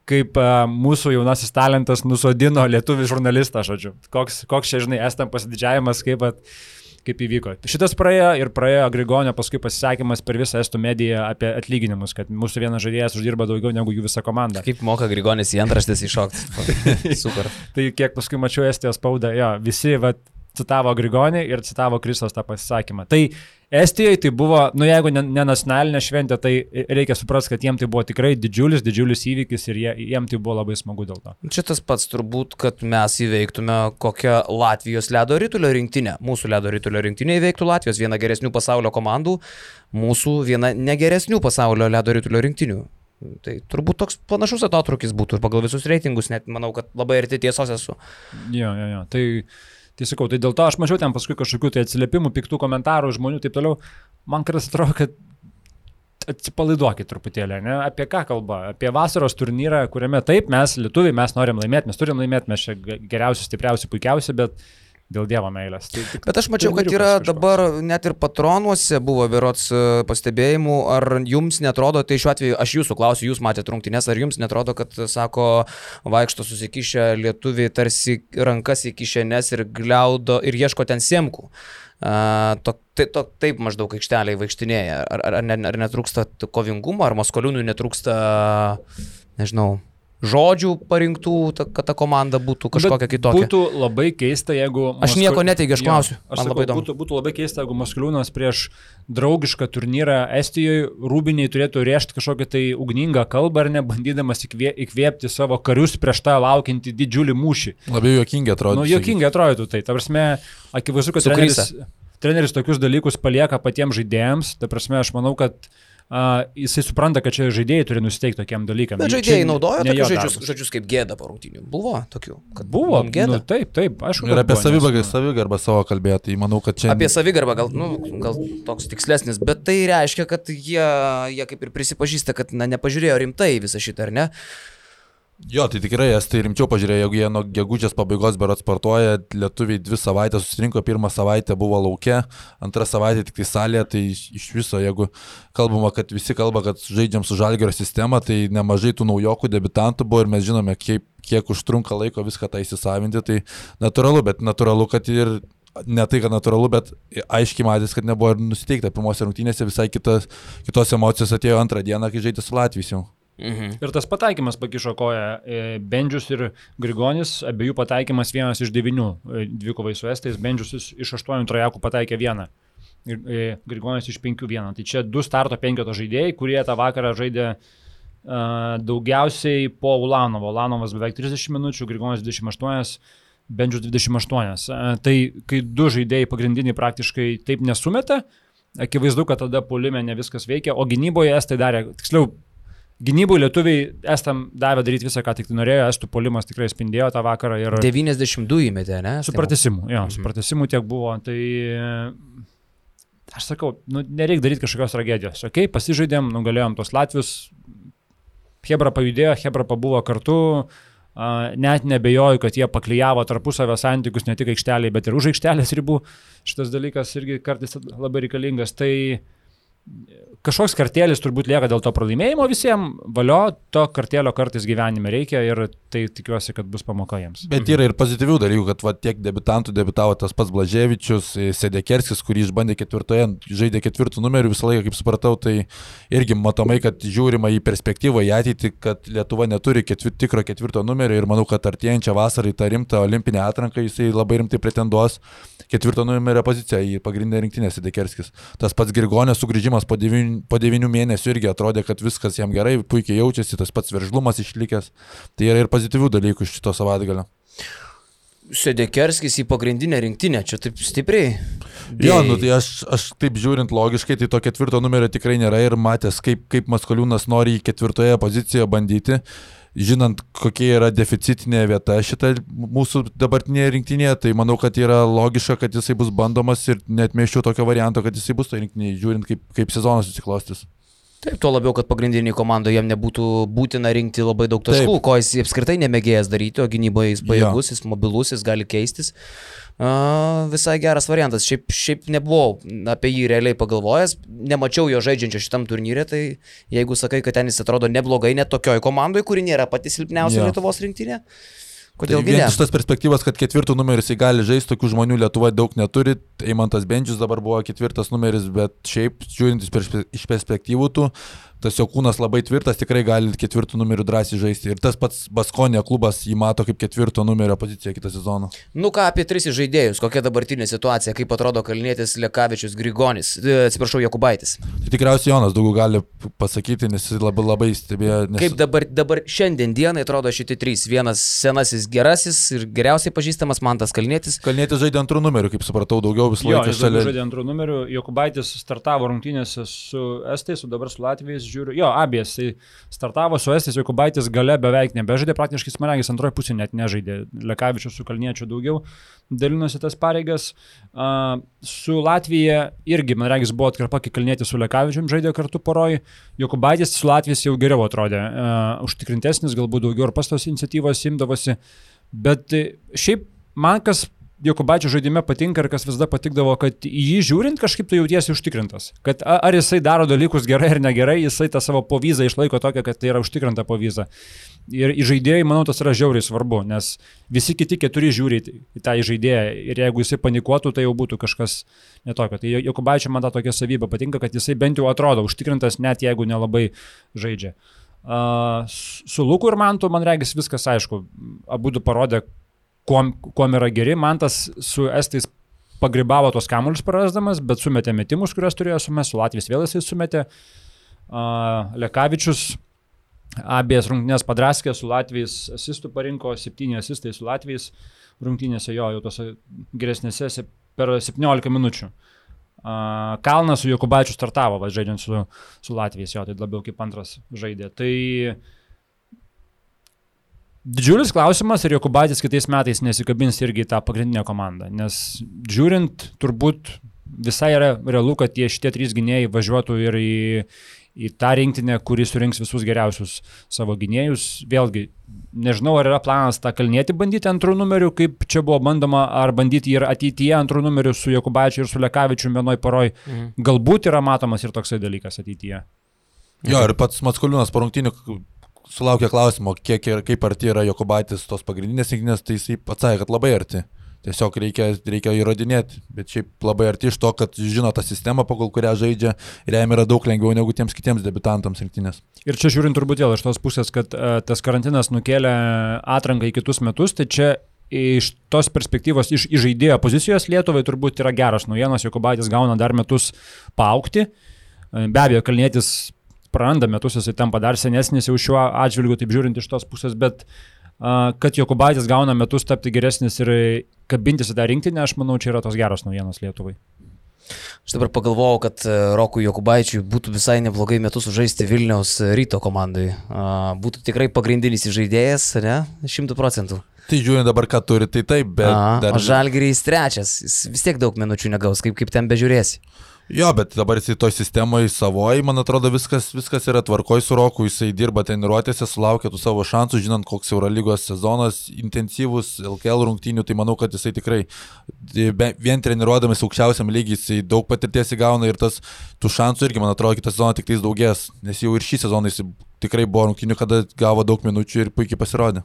kaip uh, mūsų jaunasis talentas nusodino lietuvių žurnalistą, žodžiu. Koks, koks čia, žinai, estam pasididžiavimas, kaip, at, kaip įvyko. Šitas praėjo ir praėjo Grigonio paskui pasisakymas per visą estų mediją apie atlyginimus, kad mūsų vienas žaidėjas uždirba daugiau negu jų visa komanda. Kaip moka Grigonis į antraštės iššokti. Super. Tai kiek paskui mačiau Estijos spaudą, jo, visi vat, citavo Grigonį ir citavo Kristos tą pasisakymą. Tai Estijoje tai buvo, nu jeigu ne, ne nacionalinė šventė, tai reikia suprasti, kad jiem tai buvo tikrai didžiulis, didžiulis įvykis ir jie, jiem tai buvo labai smagu dėl to. Čia tas pats turbūt, kad mes įveiktume kokią Latvijos ledo ritulio rinktinę. Mūsų ledo ritulio rinktinė įveiktų Latvijos vieną geresnių pasaulio komandų, mūsų vieną negeresnių pasaulio ledo ritulio rinktinių. Tai turbūt toks panašus atotrukis būtų ir pagal visus reitingus, net manau, kad labai arti tiesos esu. Jo, jo, jo. Tai... Tai sakau, tai dėl to aš mačiau ten paskui kažkokių tai atsiliepimų, piktų komentarų, žmonių taip toliau. Man karas atrodo, kad atsipalaiduokit truputėlį, ne? Apie ką kalba? Apie vasaros turnyrą, kuriame taip, mes lietuviai, mes norim laimėti, mes turim laimėti, mes čia geriausi, stipriausi, puikiausi, bet dėl Dievo meilės. Tai, tik, bet aš mačiau, kad yra dabar net ir patronuose buvo berods pastebėjimų, ar jums netrodo, tai šiuo atveju aš jūsų klausiu, jūs matėte rungtynes, ar jums netrodo, kad, sako, vaikšto susikišę lietuviai tarsi rankas į kišenes ir gliaudo ir ieško ten siemkų. Uh, to, tai, to, taip maždaug aikšteliai vaikštinėja. Ar, ar, ar, ar netrūksta kovingumo, ar Maskoliūnui netrūksta, nežinau, žodžių parinktų, ta, kad ta komanda būtų kažkokia bet kitokia. Būtų labai keista, jeigu... Aš Maskol... nieko neteigiu, aš klausiu. Jo, aš sakau, būtų, būtų labai keista, jeigu Maskoliūnas prieš draugišką turnyrą Estijoje rūbiniai turėtų rėžti kažkokią tai ugningą kalbą ar ne, bandydamas įkvė, įkvėpti savo karius prieš tą laukiantį didžiulį mūšį. Labai juokingai atrodo. Nu, juokingai atrodytų tai. Ta prasme, akivaizdu, kad treneris, treneris tokius dalykus palieka patiems žaidėjams. Ta prasme, aš manau, kad Uh, jisai supranta, kad čia žaidėjai turi nusiteikti tokiam dalykam. Bet žaidėjai naudojo tokius žodžius, žodžius kaip gėda po rungtynių. Buvo tokių, kad buvo gėda. Nu, taip, taip, aišku. Ir apie savigarbą, savigarbą savo kalbėti, manau, kad čia... Apie savigarbą gal, nu, gal toks tikslesnis, bet tai reiškia, kad jie, jie kaip ir prisipažįsta, kad na, nepažiūrėjo rimtai visą šitą, ar ne? Jo, tai tikrai estai rimčiau pažiūrėjo, jeigu jie nuo gegužės pabaigos berods sportuoja, lietuviai dvi savaitės susirinko, pirmą savaitę buvo lauke, antrą savaitę tik tai salėje, tai iš, iš viso, jeigu kalbama, kad visi kalba, kad žaidžiam su Žalgirio sistema, tai nemažai tų naujokų debiutantų buvo ir mes žinome, kiek, kiek užtrunka laiko viską tą įsisavinti, tai natūralu, bet natūralu, kad ir ne tai, kad natūralu, bet aiškiai matys, kad nebuvo nusiteikta. Pirmose rungtynėse visai kitas, kitos emocijos atėjo antrą dieną, kai žaidė su Latvijos jau. Mhm. Ir tas pataikymas pakišo koją. Bendžius ir Grigonis, abiejų pataikymas vienas iš devynių dvikovai su Estais, Bendžius iš aštuonių trojakų pataikė vieną. Ir Grigonis iš penkių vieną. Tai čia du starto penkioto žaidėjai, kurie tą vakarą žaidė uh, daugiausiai po Ulanovo. Ulanovas beveik trisdešimt minučių, Grigonis dvidešimt aštuoni, Bendžius dvidešimt aštuoni. Uh, tai kai du žaidėjai pagrindiniai praktiškai taip nesumeta, akivaizdu, kad tada puolime ne viskas veikia, o gynyboje Estai darė, tiksliau, gynybų lietuviai estam davė daryti visą, ką tik tai norėjo, estų puolimas tikrai spindėjo tą vakarą. Ir devyniasdešimt du įmetė, ne? Su pratęsimu, jo, mhm. su pratęsimu tiek buvo. Tai aš sakau, nu, nereikia daryti kažkokios tragedijos. Ok, pasižaidėm, nugalėjom tos Latvius, Hebra pajudėjo, Hebra pabuvo kartu, net nebejoju, kad jie paklijavo tarpusavio santykius ne tik aikšteliai, bet ir už aikštelės ribų. Šitas dalykas irgi kartais labai reikalingas. Tai kažkoks kartėlis turbūt lieka dėl to pralaimėjimo visiems, valio, to kartėlio kartais gyvenime reikia ir tai tikiuosi, kad bus pamoka jiems. Bet yra ir pozityvių dalykų, kad va, tiek debiutantų debitavo tas pats Blaževičius, Sedekerskis, kurį išbandė ketvirtoje, žaidė ketvirtų numerių visą laiką, kaip supratau, tai irgi matomai, kad žiūrima į perspektyvą, į ateitį, kad Lietuva neturi ketvir, tikro ketvirto numerio ir manau, kad artėjančią vasarą į tą rimtą olimpinę atranką jisai labai rimtai pretenduos ketvirto numerio poziciją į pagrindinę rinktinę Sedekerskis. Tas pats Grigonio sugrįžimas po devynių, po devynių mėnesių irgi atrodė, kad viskas jam gerai, puikiai jaučiasi, tas pats veržlumas išlikęs. Tai yra ir pozityvių dalykų iš šito savaitgalio. Sedekerskis į pagrindinę rinktinę, čia taip stipriai. Jo, nu tai aš, aš taip žiūrint logiškai, tai to ketvirto numerio tikrai nėra ir matęs, kaip, kaip Maskoliūnas nori į ketvirtoje pozicijoje bandyti. Žinant, kokia yra deficitinė vieta šita mūsų dabartinėje rinktinėje, tai manau, kad yra logiška, kad jisai bus bandomas ir net mėščiau tokio varianto, kad jisai bus to rinktinėje, žiūrint, kaip, kaip sezonas susiklostys. Taip, tuo labiau, kad pagrindiniai komandoje jam nebūtų būtina rinkti labai daug taškų, Taip. ko jis apskritai nemėgėjęs daryti, o gynyboje jis pajėgus, jis mobilus, jis gali keistis. Uh, visai geras variantas. Šiaip, šiaip nebuvau apie jį realiai pagalvojęs, nemačiau jo žaidžiančio šitam turnyre, tai jeigu sakai, kad ten jis atrodo neblogai net tokioj komandai, kuri nėra pati silpniausia Lietuvos rinktinė. Kodėl tai vien iš tas perspektyvas, kad ketvirtų numeris jis gali žaisti, tokių žmonių Lietuva daug neturi, Eimantas Bendžius dabar buvo ketvirtas numeris, bet šiaip žiūrint iš perspektyvų tų, tas jo kūnas labai tvirtas, tikrai gali ketvirtų numerių drąsiai žaisti. Ir tas pats Baskonė klubas jį mato kaip ketvirto numerio poziciją kitą sezoną. Nu ką apie tris žaidėjus, kokia dabartinė situacija, kaip atrodo Kalnietis, Lekavičius, Grigonis, atsiprašau, Jokubaitis. Tai tikriausiai Jonas daugiau gali pasakyti, nes jis labai, labai stebėjo. Nes... Kaip dabar, dabar šiandien dienai atrodo šitie trys. Vienas senasis gerasis ir geriausiai pažįstamas Mantas Kalnietis. Kalnietis žaidė antrų numerių, kaip supratau, daugiau visą laiką šalia. Jo, žaidė antrų numerių, Jokubaitis startavo rungtynėse su Estais, o dabar su Latvijais. Žiūriu, jo, abijas, tai startavo su Estais, Jokubaitis gale beveik nebežaidė, praktiškai Smaragis antroje pusėje net nežaidė, Lekavičius su Kalniečiu daugiau dalinosi tas pareigas. Uh, su Latvija irgi, man regis, buvo atkarpa, kai Kalnietis su Lekavičium žaidė kartu poroj, Jokubaitis su Latvijais jau geriau atrodė, uh, užtikrintesnis, galbūt daugiau ir pastos iniciatyvos imdavosi, bet šiaip man kas Jokubaičio žaidime patinka ir kas visada patikdavo, kad jį žiūrint kažkaip tu jautiesi užtikrintas. Kad ar jisai daro dalykus gerai ar negerai, jisai tą savo povyzą išlaiko tokią, kad tai yra užtikrinta povyza. Ir į žaidėjai, manau, tas yra žiauriai svarbu, nes visi kiti keturi žiūri į tą žaidėją ir jeigu jisai panikuotų, tai jau būtų kažkas netokio. Tai Jokubaičio man ta tokia savybė patinka, kad jisai bent jau atrodo užtikrintas, net jeigu nelabai žaidžia. Uh, su Luku ir Mantu, man regis, viskas aišku. Abudu parodė, Kuom, kuom yra geri. Mantas su Estais pagribavo tos kamuolius prarasdamas, bet sumetė metimus, kuriuos turėjo sumesti, su Latvijos vėl jisai sumetė. Uh, Lekavičius abiejas rungtynės padraskė, su Latvijais asistų parinko, septyni asistai su Latvijais rungtynėse, jo, jau tos geresnėse per septyniolika minučių. Uh, Kalnas su Jokubaičiu startavo, va, žaidžiant su, su Latvijais, jo, tai labiau kaip antras žaidė. Tai didžiulis klausimas, ar Jokubaitis kitais metais nesikabins irgi tą pagrindinę komandą, nes žiūrint, turbūt visai yra realu, kad tie šitie trys gynėjai važiuotų ir į, į tą rinktinę, kuri surinks visus geriausius savo gynėjus. Vėlgi, nežinau, ar yra planas tą Kalnietį bandyti antrų numerių, kaip čia buvo bandoma, ar bandyti ir ateityje antrų numerių su Jokubaičiu ir su Lekavičiu vienoj poroj. Mhm. Galbūt yra matomas ir toksai dalykas ateityje. Jo, ir pats Mackoliūnas po rungtynių sulaukė klausimo, kiek ir kaip arti yra Jokubaitis tos pagrindinės rinktinės, tai jisai atsakė, kad labai arti. Tiesiog reikia, reikia įrodinėti, bet šiaip labai arti iš to, kad žino tą sistemą, pagal kurią žaidžia ir jam yra daug lengviau negu tiems kitiems debutantams rinktinės. Ir čia žiūrint turbūt vėl iš tos pusės, kad uh, tas karantinas nukėlė atranką į kitus metus, tai čia iš tos perspektyvos, iš žaidėjo pozicijos Lietuvai turbūt yra geras naujienos, Jokubaitis gauna dar metus paaugti. Be abejo, Kalnietis praranda metus, jisai tampa dar senesnis jau šiuo atžvilgiu, taip žiūrint iš tos pusės, bet uh, kad Jokubaitis gauna metus tapti geresnis ir kabintis į tą rinktinę, aš manau, čia yra tos geros naujienos Lietuvai. Aš dabar pagalvojau, kad Rokui Jokubaičiui būtų visai neblogai metus sužaisti Vilniaus Ryto komandai. Uh, būtų tikrai pagrindinis žaidėjas, ne? Šimtų procentų. Tai žiūrint dabar, ką turi, tai taip, bet... A, dar... O Žalgiris trečias, jis vis tiek daug minučių negaus, kaip, kaip ten bežiūrėsi. Jo, bet dabar jisai toj sistemoje savoji, man atrodo, viskas, viskas yra tvarkoj su Roku, jisai dirba treniruotėse, sulaukia tų savo šansų, žinant, koks Eurolygos sezonas intensyvus, L K L rungtynių, tai manau, kad jisai tikrai vien treniruodamas aukščiausiam lygiai, jisai daug patirties įgauna ir tas tų šansų irgi, man atrodo, kitą sezoną tik tais daugės, nes jau ir šį sezoną jisai tikrai buvo rungtynių, kada gavo daug minučių ir puikiai pasirodė.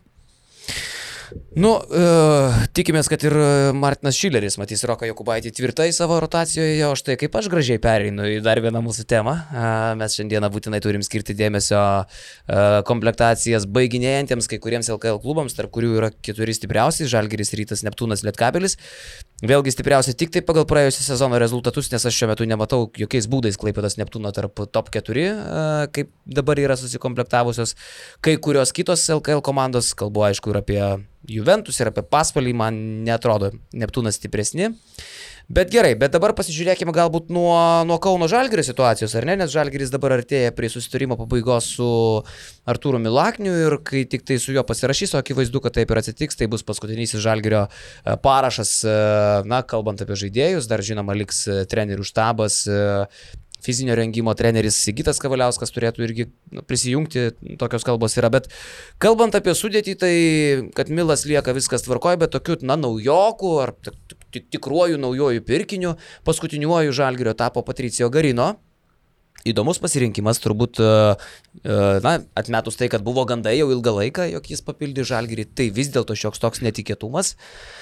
Nu, uh, tikimės, kad ir Martinas Šileris matys Roką Jokubaitį tvirtai savo rotacijoje, o štai kaip aš gražiai pereinu į dar vieną mūsų temą. Uh, mes šiandieną būtinai turim skirti dėmesio uh, komplektacijas baiginėjantiems kai kuriems L K L klubams, tarp kurių yra keturi stipriausi - Žalgiris, Rytas, Neptūnas, Lietkabelis. Vėlgi stipriausia tik tai pagal praėjusią sezono rezultatus, nes aš šiuo metu nematau jokiais būdais Klaipėdos Neptūno tarp top keturi, uh, kaip dabar yra susikomplektavusios kai kurios kitos L K L komandos, kalbu aišku ir apie Juventus ir apie Pasvalį, man neatrodo Neptūnas stipresni. Bet gerai, bet dabar pasižiūrėkime galbūt nuo, nuo Kauno Žalgirio situacijos, ar ne, nes Žalgiris dabar artėja prie susitarimo pabaigos su Artūru Milakniu ir kai tik tai su juo pasirašys, o akivaizdu, kad taip ir atsitiks, tai bus paskutinysis Žalgirio parašas, na, kalbant apie žaidėjus, dar žinoma liks trenerių štabas, fizinio rengimo treneris Sigitas Kavaliauskas turėtų irgi nu, prisijungti, tokios kalbos yra, bet kalbant apie sudėtį, tai kad Milas lieka viskas tvarkoja, bet tokių, na, naujokų ar tikruoju naujojų pirkiniu, paskutiniuoju Žalgirio tapo Patricio Garino. Įdomus pasirinkimas, turbūt, na, atmetus tai, kad buvo gandai jau ilgą laiką, jog jis papildė Žalgirį, tai vis dėlto šioks toks netikėtumas.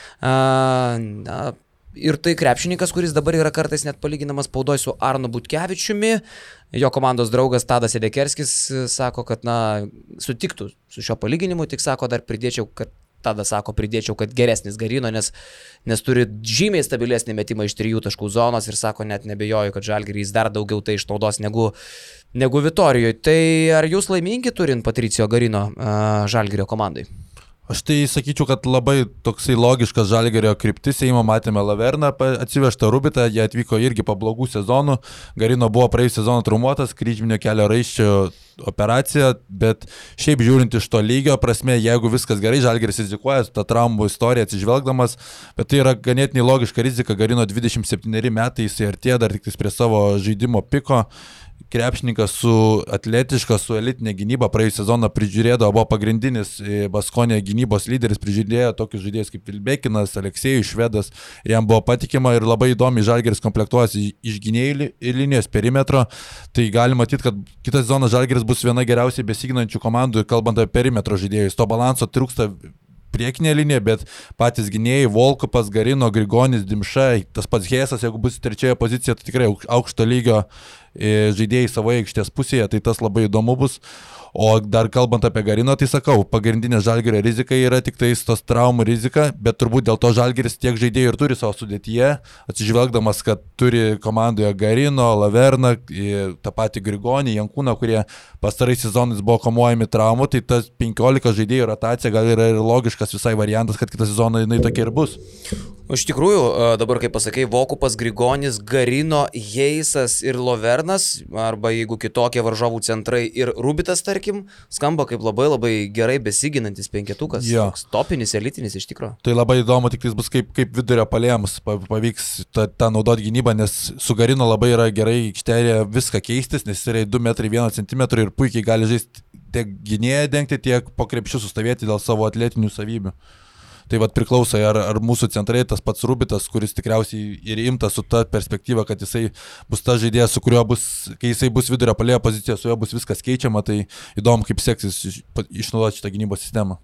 Na, ir tai krepšininkas, kuris dabar yra kartais net palyginamas spaudoj su Arnu Butkevičiumi. Jo komandos draugas Tadas Edekerskis sako, kad, na, sutiktų su šio palyginimu, tik sako, dar pridėčiau, kad Tada sako, pridėčiau, kad geresnis Garino, nes, nes turi žymiai stabilesnį metimą iš trijų taškų zonos ir sako, net nebejoju, kad Žalgiris dar daugiau tai išnaudos negu, negu Vitorijoje. Tai ar jūs laimingi turint Patricio Garino uh, Žalgirio komandai? Aš tai sakyčiau, kad labai toksai logiškas Žalgirio kryptis, Seimo matėme Laverną, atsivežtą Rubitą, jie atvyko irgi po blogų sezonų, Garino buvo praėjus sezoną traumuotas, kryžminio kelio raiščio operacija, bet šiaip žiūrint iš to lygio prasme, jeigu viskas gerai, Žalgiris rizikuoja tą traumų istoriją atsižvelgdamas, bet tai yra ganėtinai logiška rizika, Garino dvidešimt septyneri metai, jis artėja dar tik prie savo žaidimo piko. Krepšininkas su atletiška, su elitinė gynyba praėjusią sezoną prižiūrėdavo, buvo pagrindinis Baskonė gynybos lyderis, prižiūrėjo tokius žaidėjus kaip Vilbekinas, Aleksėjus, Švedas, ir jam buvo patikima ir labai įdomi Žalgiris komplektuojasi iš gynėjų linijos perimetro, tai galima matyti, kad kitą sezoną Žalgiris bus viena geriausiai besiginančių komandų, kalbant apie perimetro žaidėjus, to balanso trūksta priekinė linija, bet patys gynėjai, Volkupas, Garino, Grigonis, Dimša, tas pats Hesas, jeigu bus trečioje pozicijoje, tai tikrai aukšto lygio žaidėjai savo aikštės pusėje, tai tas labai įdomu bus. O dar kalbant apie Garino, tai sakau, pagrindinė Žalgirio rizika yra tik tais tos traumų rizika, bet turbūt dėl to Žalgiris tiek žaidėjų ir turi savo sudėtyje, atsižvelgdamas, kad turi komandoje Garino, Laverną, tą patį Grigonį, Jankūną, kurie pastarais sezonais buvo kamuojami traumų, tai tas penkiolika žaidėjų rotacija gal yra ir logiškas visai variantas, kad kitą sezoną jinai tokia ir bus. Iš tikrųjų, dabar kaip pasakai, Vokupas, Grigonis, Garino, Heisas ir Lovernas, arba jeigu kitokie varžovų centrai ir Rubitas, tarkim, skamba kaip labai labai gerai besiginantis penketukas, ja. Topinis, elitinis iš tikrųjų. Tai labai įdomu, tik tai bus kaip, kaip vidurio palėms pavyks tą, tą naudoti gynybą, nes su Garino labai yra gerai aikštelėje viską keistis, nes jis yra du metrai vienas centimetrų ir puikiai gali žaisti tiek gynėją dengti, tiek po krepšiu sustovėti dėl savo atletinių savybių. Tai vat priklauso, ar, ar mūsų centrai, tas pats Rubitas, kuris tikriausiai ir imtas su ta perspektyva, kad jisai bus tas žaidėjas, su kuriuo bus, kai jisai bus vidurio palėjo pozicijoje, su juo bus viskas keičiama, tai įdomu, kaip seksis išnaudoti šitą gynybos sistemą.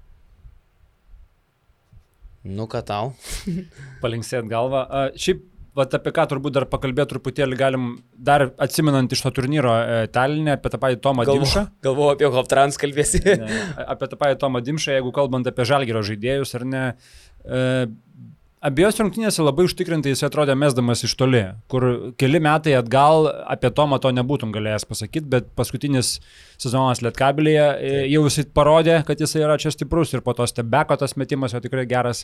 Nu, ką tau? Palinksėt galvą. A, šiaip, vat apie ką turbūt dar pakalbėti truputėlį galim, dar atsimenant iš to turnyro e, Taline, apie tą patį Tomą Galvo, Dimšą. Galvoju apie Hoptrans kalbėsi. Ne, apie tą patį Tomą Dimšą, jeigu kalbant apie Žalgirio žaidėjus ar ne. E, abiejose rungtynėse labai užtikrintai jis atrodė mesdamas iš toli, kur keli metai atgal apie Tomą to nebūtum galėjęs pasakyti, bet paskutinis sezonas Lietkabelyje e, jau jisai parodė, kad jisai yra čia stiprus ir po to Stebeko tas metimas jo tikrai geras.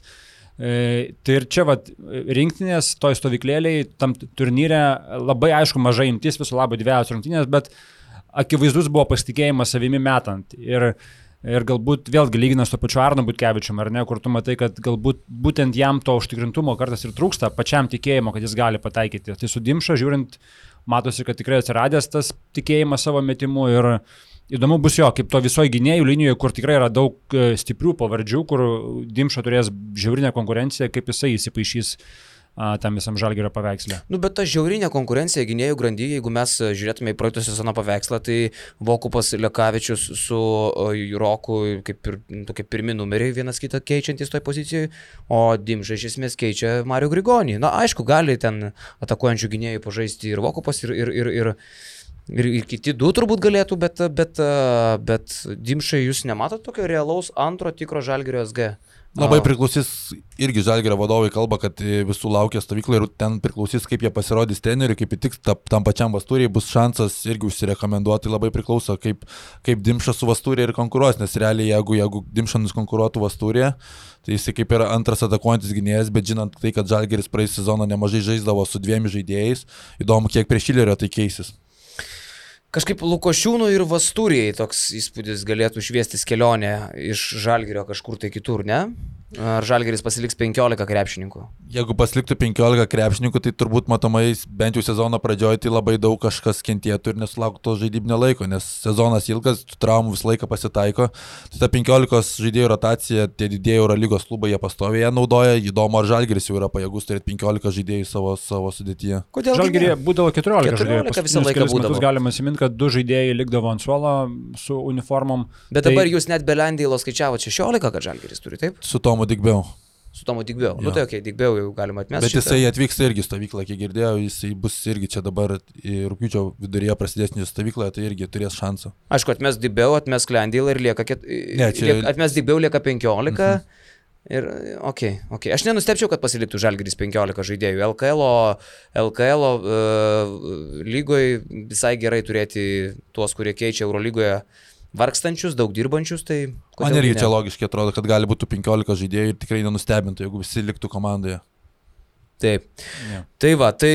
E, tai ir čia vat, rinktinės, toj stovyklėliai, tam turnyre labai aišku mažai imtis, viso labo dviejos rungtynės, bet akivaizdus buvo pasitikėjimas savimi metant. Ir, ir galbūt vėlgi lyginant su pačiu Arnu Butkevičium, ar ne, kur tu matai, kad galbūt būtent jam to užtikrintumo kartais ir trūksta, pačiam tikėjimo, kad jis gali pataikyti. Tai su Dimša žiūrint, matosi, kad tikrai atsiradęs tas tikėjimas savo metimu ir įdomu bus jo, kaip to visoje gynėjų linijoje, kur tikrai yra daug stiprių pavardžių, kur Dimša turės žiaurinę konkurenciją, kaip jisai įsipaišys a, tam visam Žalgirio paveikslę. Nu, bet ta žiaurinė konkurencija gynėjų grandyje, jeigu mes žiūrėtume į praeito sezono paveikslą, tai Vokupas, Lekavičius su Roku kaip, ir, kaip pirmi numeriai vienas kitą keičiantis toj pozicijoje, o Dimša iš esmės keičia Marių Grigonį. Na, aišku, gali ten atakuojančių gynėjų pažaisti ir Vokupas, ir, ir, ir, ir Ir, ir kiti du turbūt galėtų, bet, bet, bet Dimšai, jūs nematot tokio realaus antro tikro Žalgirio S G? Labai priklausys, irgi Žalgirio vadovai kalba, kad visų laukia stovykla ir ten priklausys, kaip jie pasirodys treneriui, kaip įtiks tam pačiam Vastūriai, bus šansas irgi užsirekomenduoti, labai priklauso, kaip, kaip Dimša su Vastūrija ir konkuruos, nes realiai jeigu, jeigu Dimša nuskonkuruotų Vastūrija, tai jis kaip yra antras atakuojantis gynėjas, bet žinant tai, kad Žalgiris praeis sezoną nemažai žaisdavo su dviem žaidėjais, įdomu, kiek prie Šilerio tai keisis. Kažkaip Lukošiūnų ir Vastūrijai toks įspūdis galėtų šviestis kelionė iš Žalgirio kažkur tai kitur, ne? Ar Žalgiris pasiliks penkiolika krepšininkų? Jeigu pasiliktų penkiolika krepšininkų, tai turbūt matomai bent jau sezono pradžioje tai labai daug kažkas kentėtų ir nesulauktų to žaidybinio laiko, nes sezonas ilgas, traumų visą laiką pasitaiko. Tai ta penkiolikos žaidėjų rotacija, tie didieji Eurolygos klubai, jie pastoviai ją naudoja. Įdomu, ar Žalgiris jau yra pajėgus turėti penkiolika žaidėjų savo, savo sudėtyje. Kodėl? Žalgiryje būdavo keturiolika žaidėjų. Visą laiką būdavo. Galima įsiminti, kad du žaidėjai likdavo ant suolo su uniformom. Bet dabar tai... jūs net be Lendylo skaičiavote šešiolika, kad Žalgiris turi, taip? Su Tomu Digbeu. Su Tomu Digbeu. Nu tai okei, okay, Digbeu jau galima atmesti. Bet jisai šitą. Atvyksta irgi stovyklą, kiek girdėjau, jisai bus irgi čia dabar rugpjūčio viduryje prasidėsnė stovykla, tai irgi turės šansų. Aišku, atmes Digbeu, atmes Lendylą ir lieka, ket... ne, čia... lieka atmes Digbeu, lieka penkiolika. Mhm. Ir, okei, okay, okay. Aš nenustepčiau, kad pasiliktų Žalgiris penkiolika žaidėjų. L K L, L K L uh, lygoje visai gerai turėti tuos, kurie keičia Eurolygoje vargstančius, daug dirbančius. Tai man irgi čia logiškai atrodo, kad gali būti penkiolika žaidėjų ir tikrai nenustebintų, jeigu visi liktų komandoje. Taip. Yeah. Tai va, tai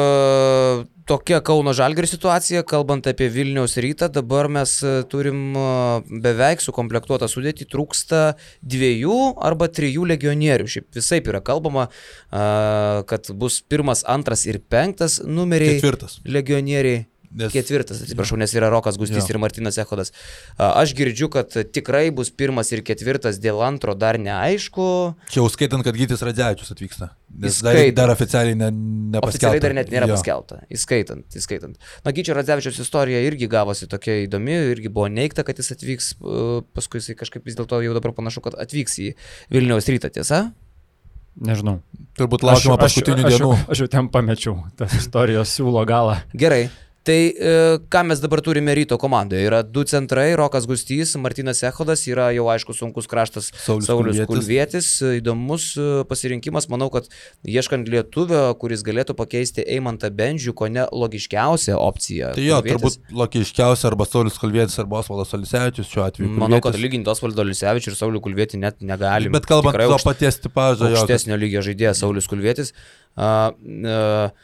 uh, tokia Kauno Žalgirio situacija, kalbant apie Vilniaus Rytą, dabar mes turim uh, beveik sukomplektuotą sudėtį, trūksta dviejų arba trijų legionierių. Šiaip visaip yra kalbama, uh, kad bus pirmas, antras ir penktas numeriai. Ketvirtas. Legionieriai. Nes... Ketvirtas, atsiprašau, nes yra Rokas Gustys jo. Ir Martinas Echodas. Aš girdžiu, kad tikrai bus pirmas ir ketvirtas, dėl antro dar neaišku. Čia jau skaitant, kad Gytis Radzevičius atvyksta. Nes dar, dar oficialiai ne, nepaskelbta. Oficialiai dar net nėra jo. paskelbta, įskaitant, įskaitant. Na, Gyčio Radzevičiaus istorija irgi gavosi tokia įdomi, irgi buvo neigta, kad jis atvyks, paskui jisai kažkaip vis dėlto jau dabar panašu, kad atvyks į Vilniaus Rytą, tiesa? Nežinau. Turbūt laukiama paskutinių aš, dienų. Aš, aš jau ten pamečiau tas istorijos siūlo galą. Gerai. Tai e, ką mes dabar turime Ryto komandoje? Yra du centrai, Rokas Gustys, Martinas Echodas, yra jau aišku sunkus kraštas Saulius, Saulius Kulvietis. Kulvietis. Įdomus pasirinkimas, manau, kad ieškant lietuvio, kuris galėtų pakeisti Eimantą Bendžių, ko ne logiškiausia opcija. Tai jo, Kulvietis. turbūt logiškiausia arba Saulius Kulvietis arba Osvaldas Olisevičius šiuo atveju. Manau, kad lyginti Osvaldą Olisevičių ir Saulių Kulvietį net negalim. Bet kalbant apie to paties tipažą, aukštesnio lygio žaidėjas Saulius Kulvietis. Uh, uh,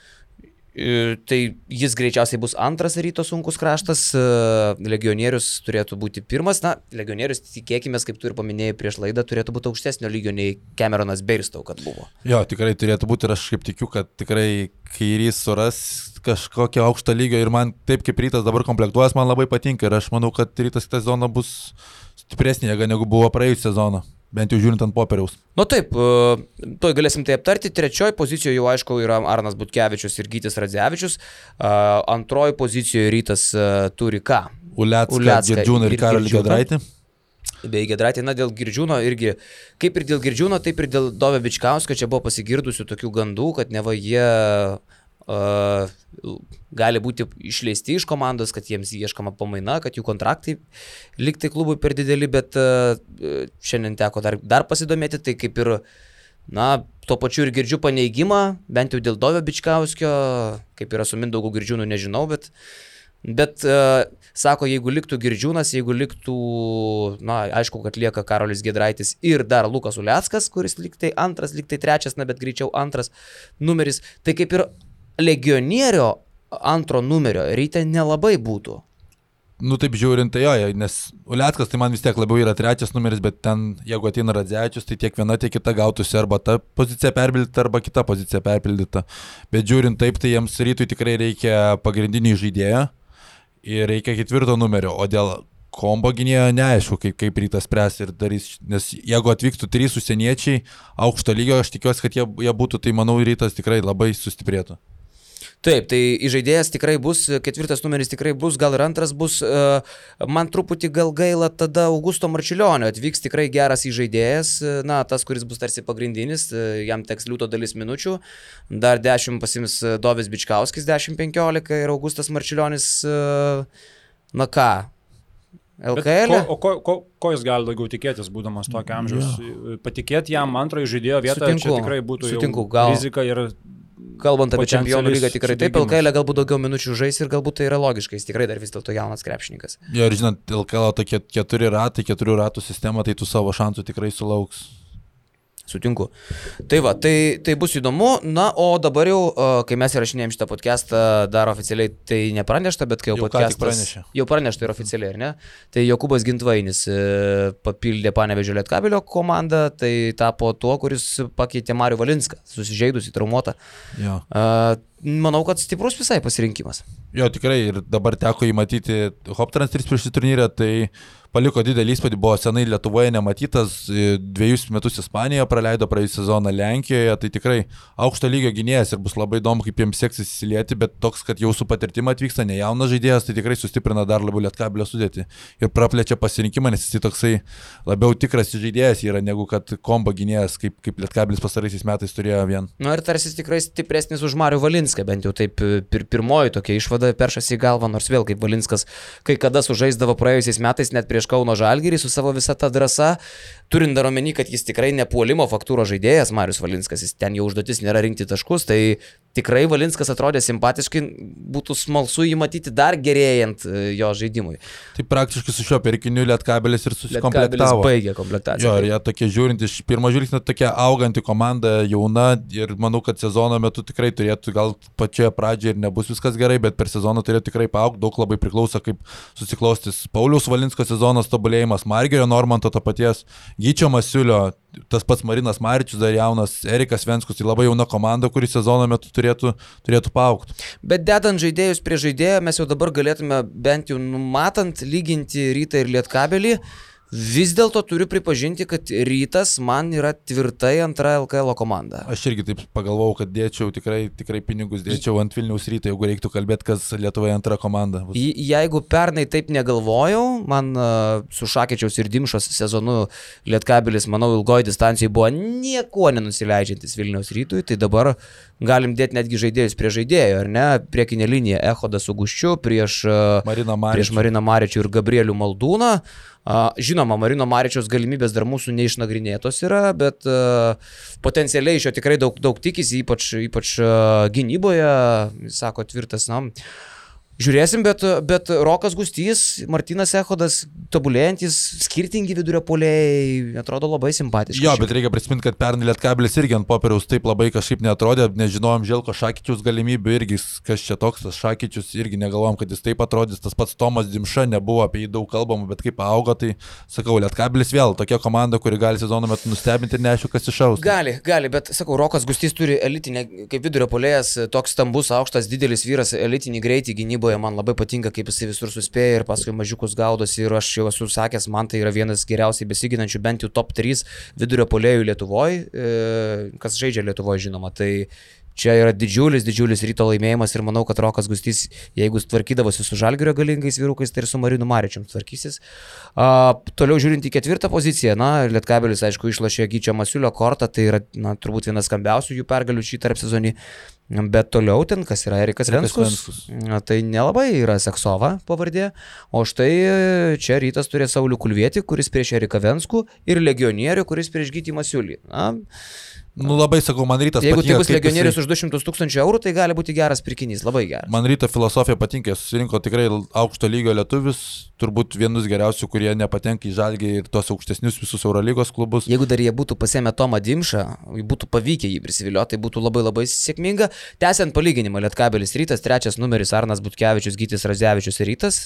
Tai jis greičiausiai bus antras Ryto sunkus kraštas, legionierius turėtų būti pirmas, na, legionierius tikėkime, kaip tu ir paminėjai prieš laidą, turėtų būti aukštesnio lygio nei Cameronas Bairstow, kad buvo. Jo, tikrai turėtų būti ir aš kaip tikiu, kad tikrai kairys suras kažkokio aukšto lygio ir man taip kaip Rytas dabar komplektuojas, man labai patinka ir aš manau, kad Rytas kitą sezoną bus stipresnė jėga negu buvo praėjusią sezoną. Bent jau žiūrint ant popieriaus. Nu taip, toj galėsim tai aptarti. Trečioji pozicijoje jau aišku yra Arnas Butkevičius ir Gytis Radzevičius. Antroji pozicijoje Rytas turi ką? Ulecką, Girdžiūną ir, ir Karolį Giedraitį. Bei Giedraitį, na dėl Girdžiūno irgi, kaip ir dėl Girdžiūno, taip ir dėl Dovio Bičkauskio, čia buvo pasigirdusių tokių gandų, kad neva jie uh, gali būti išleisti iš komandos, kad jiems ieškama pamaina, kad jų kontraktai liktai klubui per dideli, bet uh, šiandien teko dar, dar pasidomėti, tai kaip ir, na, tuo pačiu ir girdžiu paneigimą, bent jau dėl Dovio Bičkauskio, kaip yra su Mindaugu Girdžiūnu, nežinau, bet, bet uh, sako, jeigu liktų Girdžiūnas, jeigu liktų, na, aišku, kad lieka Karolis Giedraitis ir dar Lukas Uleckas, kuris liktai antras, liktai trečias, na, bet greičiau antras numeris, tai kaip ir legionierio antro numerio Ryte nelabai būtų. Nu taip žiūrint, tai jo, nes Uleckas tai man vis tiek labiau yra trečias numeris, bet ten, jeigu ateina Radzevičius, tai tiek viena, tiek kita gautųsi arba ta pozicija perpildyta, arba kita pozicija perpildyta. Bet žiūrint taip, tai jiems Rytui tikrai reikia pagrindinį žaidėją ir reikia ketvirto numerio, o dėl kombo gynėjo neaišku, kaip, kaip Rytas spręs ir darys, nes jeigu atvyktų trys užsieniečiai aukšto lygio, aš tikiuosi, kad jie, jie būtų, tai manau Rytas tikrai labai sustiprėtų. Taip, tai žaidėjas tikrai bus, ketvirtas numeris tikrai bus, gal ir antras bus, man truputį gal gaila tada Augusto Marčiulionio, atvyks tikrai geras žaidėjas, na, tas, kuris bus tarsi pagrindinis, jam teks liūto dalis minučių, dar dešimt pasims Dovis Bičkauskis, dešimt penkiolika ir Augustas Marčiulionis, na ką, L K L? Ko, o ko, ko, ko jis gali daugiau tikėtis, būdamas tokio amžiaus? Ja. Patikėti jam antrojo žaidėjo vietoje, čia tikrai būtų sutinku, gal... rizika ir... Kalbant apie čempionų lygą, tikrai taip, L K L galbūt daugiau minučių žais ir galbūt tai yra logiška, jis tikrai dar vis dėlto jaunas krepšininkas. Jo, ir žinot, L K L tokie keturi ratai, keturių ratų sistema, tai tu savo šansų tikrai sulauks. Sutinku. Tai va, tai, tai bus įdomu. Na, o dabar jau, kai mes įrašinėjom šitą podcastą, dar oficialiai tai nepranešta, bet kai jau, jau podcastas... Jau pranešta ir oficialiai, ar ne? Tai Jokūbas Gintvainis papildė Panevėžio Lietkabelio komandą, tai tapo tuo, kuris pakeitė Marių Valinską, susižeidusį, traumuotą. Jo. Manau, kad stiprus visai pasirinkimas. Jo, tikrai, ir dabar teko įmatyti Hoptrans trys prieš šį turnyrą, tai paliko didelį įspūdį, buvo senai Lietuvoje nematytas, dviejus metus Ispanijoje praleido, praėjusią sezoną Lenkijoje, tai tikrai aukšto lygio gynėjas ir bus labai įdomu, kaip jiems seksis įsilieti, bet toks, kad jau su patirtimi atvyksta ne jaunas žaidėjas, tai tikrai sustiprina dar labiau Lietkabelio sudėtį ir praplečia pasirinkimą, nes jis toksai labiau tikras žaidėjas yra, negu kad kombo gynėjas, kaip, kaip Lietkabelis pastaraisiais metais turėjo vien. Na ir tarsi tikrai stipresnis už Marių Valinską, bent jau taip pir, pirmoji tokia išvada peršasi į galvą, nors vėl kaip Valinskas kai kada sužaisdavo praėjusiais metais net prieš Kauno Žalgirį su savo visa ta drąsa, turint dar omeny, kad jis tikrai nepuolimo faktūro žaidėjas, Marius Valinskas, jis ten jau užduotis nėra rinkti taškus, tai tikrai Valinskas atrodė simpatiškai, būtų smalsu jį matyti dar gerėjant jo žaidimui. Tai praktiškai su šiuo pirkiniu Lietkabelis ir susikomplektavo. Lietkabelis baigė komplektaciją. Jo, ir jie tokie žiūrint iš pirmo žvilgsnio tokia auganti komanda, jauna, ir manau, kad sezono metu tikrai turėtų, gal pačioje pradžioje ir nebus viskas gerai, bet per sezoną turėtų tikrai paaugti, daug labai priklauso, kaip susiklostys Pauliaus Valinsko sezonas tobulėjimas, Margerio Normanto to paties, Gyčio Masiulio, tas pats Marinas Maričius, dar jaunas Erikas Venskus, tai labai jauna komanda, kuri sezono metu turėtų, turėtų paaugti. Bet dedant žaidėjus prie žaidėjo, mes jau dabar galėtume bent jau numatant lyginti Rytą ir Lietkabelį. Vis dėlto turiu pripažinti, kad Rytas man yra tvirtai antra L K L komanda. Aš irgi taip pagalvojau, kad dėčiau tikrai, tikrai pinigus dėčiau ant Vilniaus Ryto, jeigu reiktų kalbėti, kas Lietuvoje antra komanda bus. Jeigu pernai taip negalvojau, man uh, su Šakečiaus ir Dimšos sezonu Lietkabelis, manau, ilgoji distancijai buvo niekuo nenusileidžiantis Vilniaus Rytui, tai dabar galim dėti netgi žaidėjus prie žaidėjo, ar ne? Priekinė linija Echodas su Guščiu prieš, uh, Mariną prieš Mariną Maričių ir Gabrielių Maldūną. Žinoma, Marino Maričiaus galimybės dar mūsų neišnagrinėtos yra, bet uh, potencialiai iš jo tikrai daug, daug tikisi, ypač, ypač uh, gynyboje, sako tvirtas, na, žiūrėsim, bet, bet Rokas Gustys, Martynas Echodas, tobulėjantis, skirtingi vidurio puolėjai, atrodo labai simpatiški. Jo, bet reikia prisiminti, kad pernai Lietkabelis irgi ant popieriaus taip labai kažkaip neatrodė, nežinojom Želko Šakyčiaus galimybių irgi, kas čia toks, tas Šakyčius irgi negalvojom, kad jis taip atrodys, tas pats Tomas Dimša, nebuvo apie jį daug kalbama, bet kaip augo, tai sakau, Lietkabelis vėl tokia komanda, kuri gali sezono metu nustebinti ir neaišku, kas išaus. Gali, gali, bet sakau, Rokas Gustys turi elitinę, kaip vidurio puolėjas, toks stambus, aukštas, didelis vyras, elitinį greitį gynyboje. Man labai patinka, kaip jisai visur suspėja ir paskui mažiukus gaudosi ir aš jau esu sakęs, man tai yra vienas geriausiai besiginančių bent jau top trys vidurio puolėjų Lietuvoje, kas žaidžia Lietuvoje žinoma, tai čia yra didžiulis, didžiulis Ryto laimėjimas ir manau, kad Rokas Gustys, jeigu tvarkydavosi su Žalgirio galingais vyrukais, tai ir su Marinu Maričium tvarkysis. A, toliau žiūrint į ketvirtą poziciją, na, Lietkabelis, aišku, išlošė Gyčio Masiulio kortą, tai yra, na, turbūt vienas skambiausių jų pergalių šį tarp sezonį. Bet toliau ten, kas yra Erikas Venskus, tai nelabai yra Seksova pavardė, o štai čia Rytas turėjo Saulių Kulvietį, kuris prieš Eriką Venskų ir legionierių, kuris prieš Gytį Masiulį. Na, Nu labai sakau, man Rytas jeigu patinka. Jeigu tai bus legionierius jisai... už du šimtus tūkstančių eurų, tai gali būti geras pirkinys, labai geras. Man Ryto filosofija patinka, susirinko tikrai aukšto lygio lietuvius, turbūt vienus geriausių, kurie nepatenka į Žalgį ir tos aukštesnius visus Eurolygos klubus. Jeigu dar jie būtų pasiėmę Tomą Dimšą, būtų pavykę jį prisivilioti, tai būtų labai labai sėkminga. Tęsiant palyginimą, Lietkabelis Rytas, trečias numeris Arnas Butkevičius, Gytis Radzevičius ir Rytas.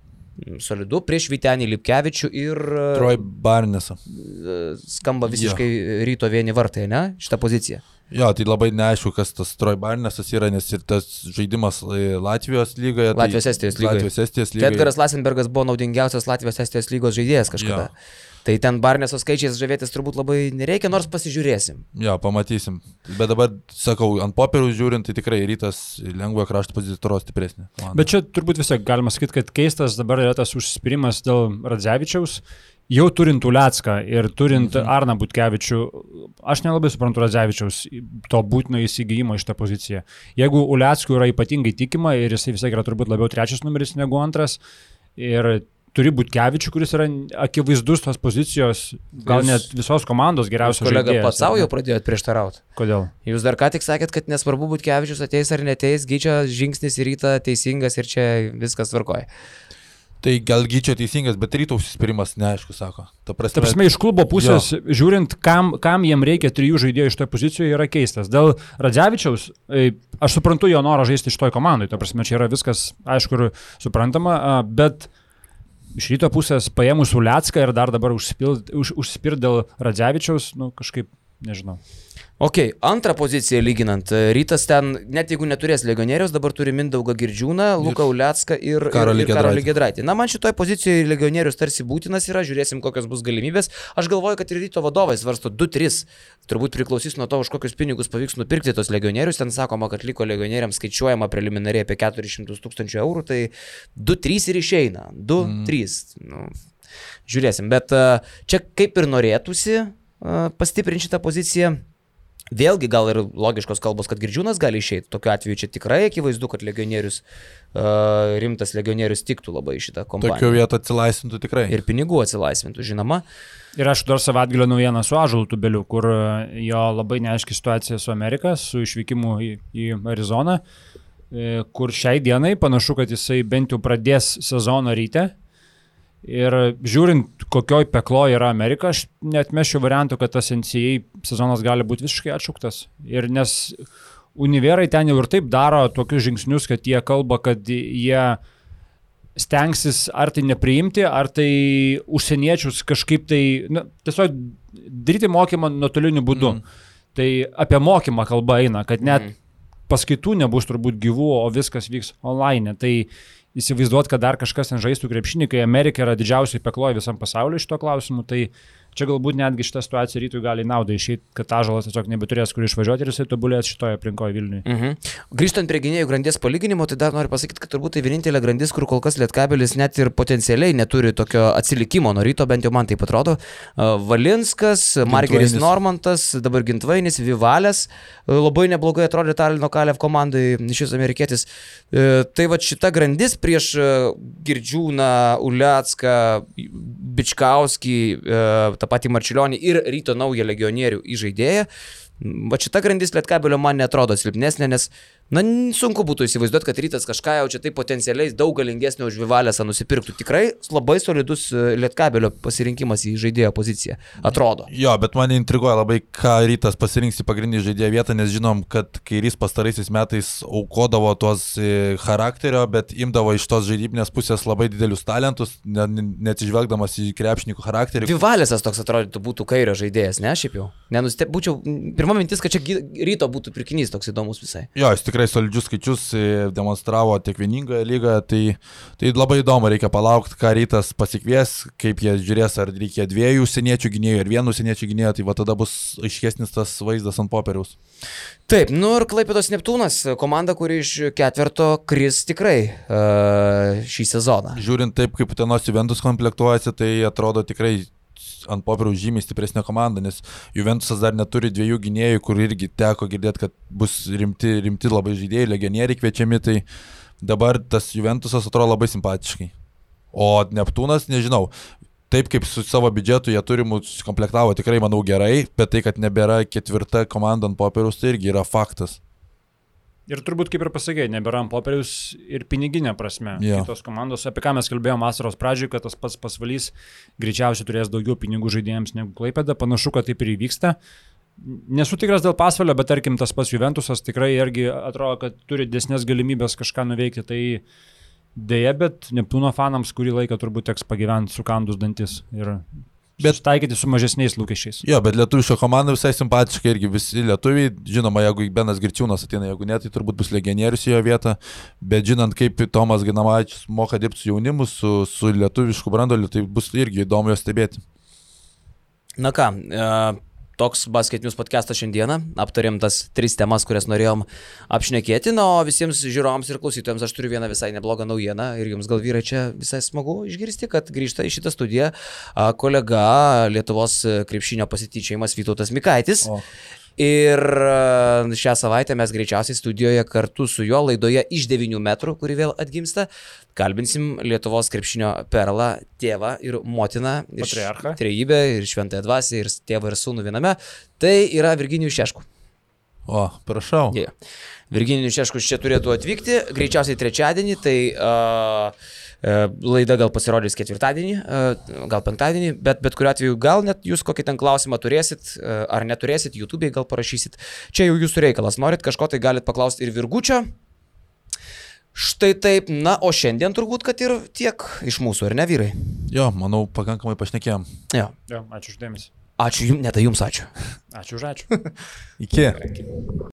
Solidu prieš Vytenį Lipkevičių ir Troy Barnesą. Skamba visiškai jo. Ryto vieni vartai, ne? Šitą poziciją. Jo, tai labai neaišku, kas tas Troy Barnesas yra, nes ir tas žaidimas Latvijos lygoje. Latvijos Estijos lygoje. Latvijos Estijos lygoje. Edgaras Lasenbergas buvo naudingiausias Latvijos Estijos lygos žaidėjas kažkada. Jo. Tai ten Barneso skaičiais žavėtis turbūt labai nereikia, nors pasižiūrėsim. Jo, pamatysim. Bet dabar, sakau, ant popieriaus žiūrint, tai tikrai Rytas lengvojo krašto pozicijos turos stipresnė. Bet čia turbūt vis tiek galima sakyti, kad keistas dabar yra tas užsispyrimas dėl Radzevičiaus. Jau turint Ulecką ir turint mhm. Arną Butkevičių, aš nelabai suprantu Radzevičiaus to būtino įsigijimo iš tą poziciją. Jeigu Uleckų yra ypatingai tikima ir jisai vis tiek yra turbūt labiau trečias numeris negu antras ir turi Butkevičių, kuris yra akivaizdus tos pozicijos, gal Jūs, net visos komandos geriausias žaidėjas. Kolega pats savo jau pradėjot prieštarauti. Kodėl? Jūs dar ką tik sakėt, kad nesvarbu Butkevičius ateis ar neteis, Gyčio žingsnis į Rytą teisingas ir čia viskas tvarkoja. Tai gal Gyčio teisingas, bet Ryto užsispyrimas neaišku, sako. Ta prasme, Ta prasme, iš klubo pusės, jo. Žiūrint, kam, kam jiem reikia trijų žaidėjų šitoje pozicijoje, yra keistas. Dėl Radzevičiaus, aš suprantu jo norą žaisti šitoje komandai, ta prasme, čia yra viskas aišku ir suprantama, bet iš Ryto pusės paėmus Ulecką ir dar dabar užsispirt už, dėl Radzevičiaus, nu kažkaip, nežinau. Ok, antrą poziciją lyginant, Rytas ten, net jeigu neturės legionierius, dabar turi Mindaugą Girdžiūną, Luką Ulecką ir Karolį Giedraitį. Na, man šitoje pozicijoje legionierius tarsi būtinas yra, žiūrėsim, kokios bus galimybės. Aš galvoju, kad ir Ryto vadovai svarsto du tris, turbūt priklausys nuo to, už kokius pinigus pavyks nupirkti tos legionierius. Ten sakoma, kad liko legionieriams skaičiuojama preliminariai apie keturis šimtus tūkstančių eurų, tai du trys ir išeina, du trys. Mm. Nu, žiūrėsim, bet čia kaip ir norėtųsi pastiprinti šitą poziciją. Vėlgi gal ir logiškos kalbos, kad Girdžiūnas gali išeiti. Tokiu atveju čia tikrai akivaizdu, kad legionierius, uh, rimtas legionierius tiktų labai šitą kompaniją. Tokiu vietu atsilaisvintų tikrai. Ir pinigų atsilaisvintų, žinoma. Ir aš dar savaitgalio naujieną su Ąžuolu Tubeliu, kur jo labai neaiški situacija su Amerika, su išvykimu į, į Arizoną, kur šiai dienai panašu, kad jisai bent jau pradės sezoną ryte. Ir žiūrint, kokioj pekloj yra Amerika, aš neatmešiu variantų, kad tas N C A A sezonas gali būti visiškai atšauktas. Ir nes univerai ten jau ir taip daro tokius žingsnius, kad jie kalba, kad jie stengsis ar tai nepriimti, ar tai užsieniečius kažkaip tai, na, tiesiog daryti mokymą nuotoliniu būdu. Mm. Tai apie mokymą kalba eina, kad net mm. paskaitų nebus turbūt gyvų, o viskas vyks online. Tai įsivaizduot, kad dar kažkas ten žaistų krepšinį, kai Amerika yra didžiausiai pekloja visam pasauliu šito klausimu, tai čia galbūt netgi šitą situaciją Rytui gali naudą išeiti, kad Ąžuolas tiesiog nebeturės kur išvažiuoti ir jisai tobulės šitoje aplinkoje Vilniuje. Mhm. Grįžtant prie gynėjų grandies palyginimo, tai dar noriu pasakyti, kad turbūt tai vienintelė grandis, kur kol kas Lietkabelis net ir potencialiai neturi tokio atsilikimo nuo Ryto, bent jau man taip atrodo. Valinskas, Margeris Normantas, dabar Gintvainis, Vivalės, labai neblogai atrodė Talino Kalev komandai, šis amerikietis. Tai va šita grandis prieš Girdžiūną, Ulecką, Bičkauskį, tą patį Marčiulionį ir Ryto naują legionierių įžaidėją. Va šita grandis Lietkabelio man netrodo silpnesnė, nes na, sunku būtų įsivaizduoti, kad Rytas kažką jau čia taip potencialiai daug galingesnio už Vivalėsą nusipirktų. Tikrai labai solidus Lietkabelio pasirinkimas į žaidėjo poziciją, atrodo. Jo, bet mane intriguoja labai, ką Rytas pasirinks į pagrindinį žaidėjo vietą, nes žinom, kad Kairys pastaraisiais metais aukodavo tuos charakterio, bet imdavo iš tos žaidybinės pusės labai didelius talentus, neatsižvelgdamas į krepšininkų charakterį. Vivalėsas toks atrodytų būtų kairio žaidėjas, ne, šiaip jau? Nenusteb, būčiau, pirma mintis, kad čia Ryto būtų pirkinys toks įdomus visai. Jo, jis tikrai solidžius skaičius demonstravo tiek vieningoje lygoje, tai, tai labai įdomu, reikia palaukti, ką Rytas pasikvies, kaip jie žiūrės, ar reikia dviejų užsieniečių gynėjų ar vieno užsieniečių gynėjo, tai va tada bus aiškesnis tas vaizdas ant popieriaus. Taip, nu ir Klaipėdos Neptūnas, komanda, kuri iš ketverto kris tikrai uh, šį sezoną. Žiūrint taip, kaip Utenos Juventus komplektuojasi, tai atrodo tikrai ant popieriaus žymiai stipresnė komanda, nes Juventusas dar neturi dviejų gynėjų, kur irgi teko girdėti, kad bus rimti, rimti labai žaidėjai, legionieriai kviečiami, tai dabar tas Juventusas atrodo labai simpatiškai. O Neptūnas, nežinau, taip kaip su savo biudžetu jie turimų komplektavo tikrai, manau, gerai, bet tai, kad nebėra ketvirta komanda ant popieriaus, tai irgi yra faktas. Ir turbūt, kaip ir pasakėjai, nebėra ant popieriaus ir piniginė prasme. Yeah. Kitos komandos, apie ką mes kalbėjome vasaros pradžioje, kad tas pats Pasvalys greičiausiai turės daugiau pinigų žaidėjams negu Klaipėda. Panašu, kad taip ir įvyksta. Nesu tikras dėl Pasvalio, bet tarkim tas pats Juventusas tikrai irgi atrodo, kad turi didesnės galimybės kažką nuveikti. Tai dėja, bet Neptūno fanams kurį laiką turbūt teks pagyventi sukandus dantis ir bet taikyti su mažesniais lūkesčiais. Jo, bet lietuviška komanda visai simpatiška irgi visi lietuviai. Žinoma, jeigu Benas Girčiūnas ateina, jeigu ne, tai turbūt bus legionierius į jo vietą. Bet žinant, kaip Tomas Ginamaičius moka dirbti su jaunimu, su, su lietuvišku branduoliu, tai bus irgi įdomu jo stebėti. Na ką, e, toks Basket News podcastas šiandieną. Aptarėm tas tris temas, kurias norėjom apšnekėti. Na, o visiems žiūrovams ir klausytojams aš turiu vieną visai neblogą naujieną. Ir jums gal vyrai čia visai smagu išgirsti, kad grįžta į šitą studiją kolega Lietuvos krepšinio pasityčiojimas Vytautas Mikaitis. O. Ir šią savaitę mes greičiausiai studijoje kartu su juo laidoje iš devynių metrų, kuri vėl atgimsta, kalbinsim Lietuvos krepšinio perlą, tėvą ir motiną, patriarchą, trejybę ir šventąją dvasią ir tėvą ir sūnų viename. Tai yra Virginijus Šeškus. O, prašau. Yeah. Virginijus Šeškus čia turėtų atvykti, greičiausiai trečiadienį, tai uh, Laida gal pasirodys ketvirtadienį, gal penktadienį, bet bet kuriuo atveju gal net jūs kokį ten klausimą turėsit ar neturėsit, YouTube'ai gal parašysit. Čia jau jūsų reikalas. Norit kažko, tai galit paklausti ir Virgučio. Štai taip, na, o šiandien turbūt, kad ir tiek iš mūsų, ar ne, vyrai? Jo, manau, pakankamai pašnekėjom. Jo. Jo, ačiū už dėmesį. Ačiū jums, ne tai jums ačiū. Ačiū už ačiū. Iki.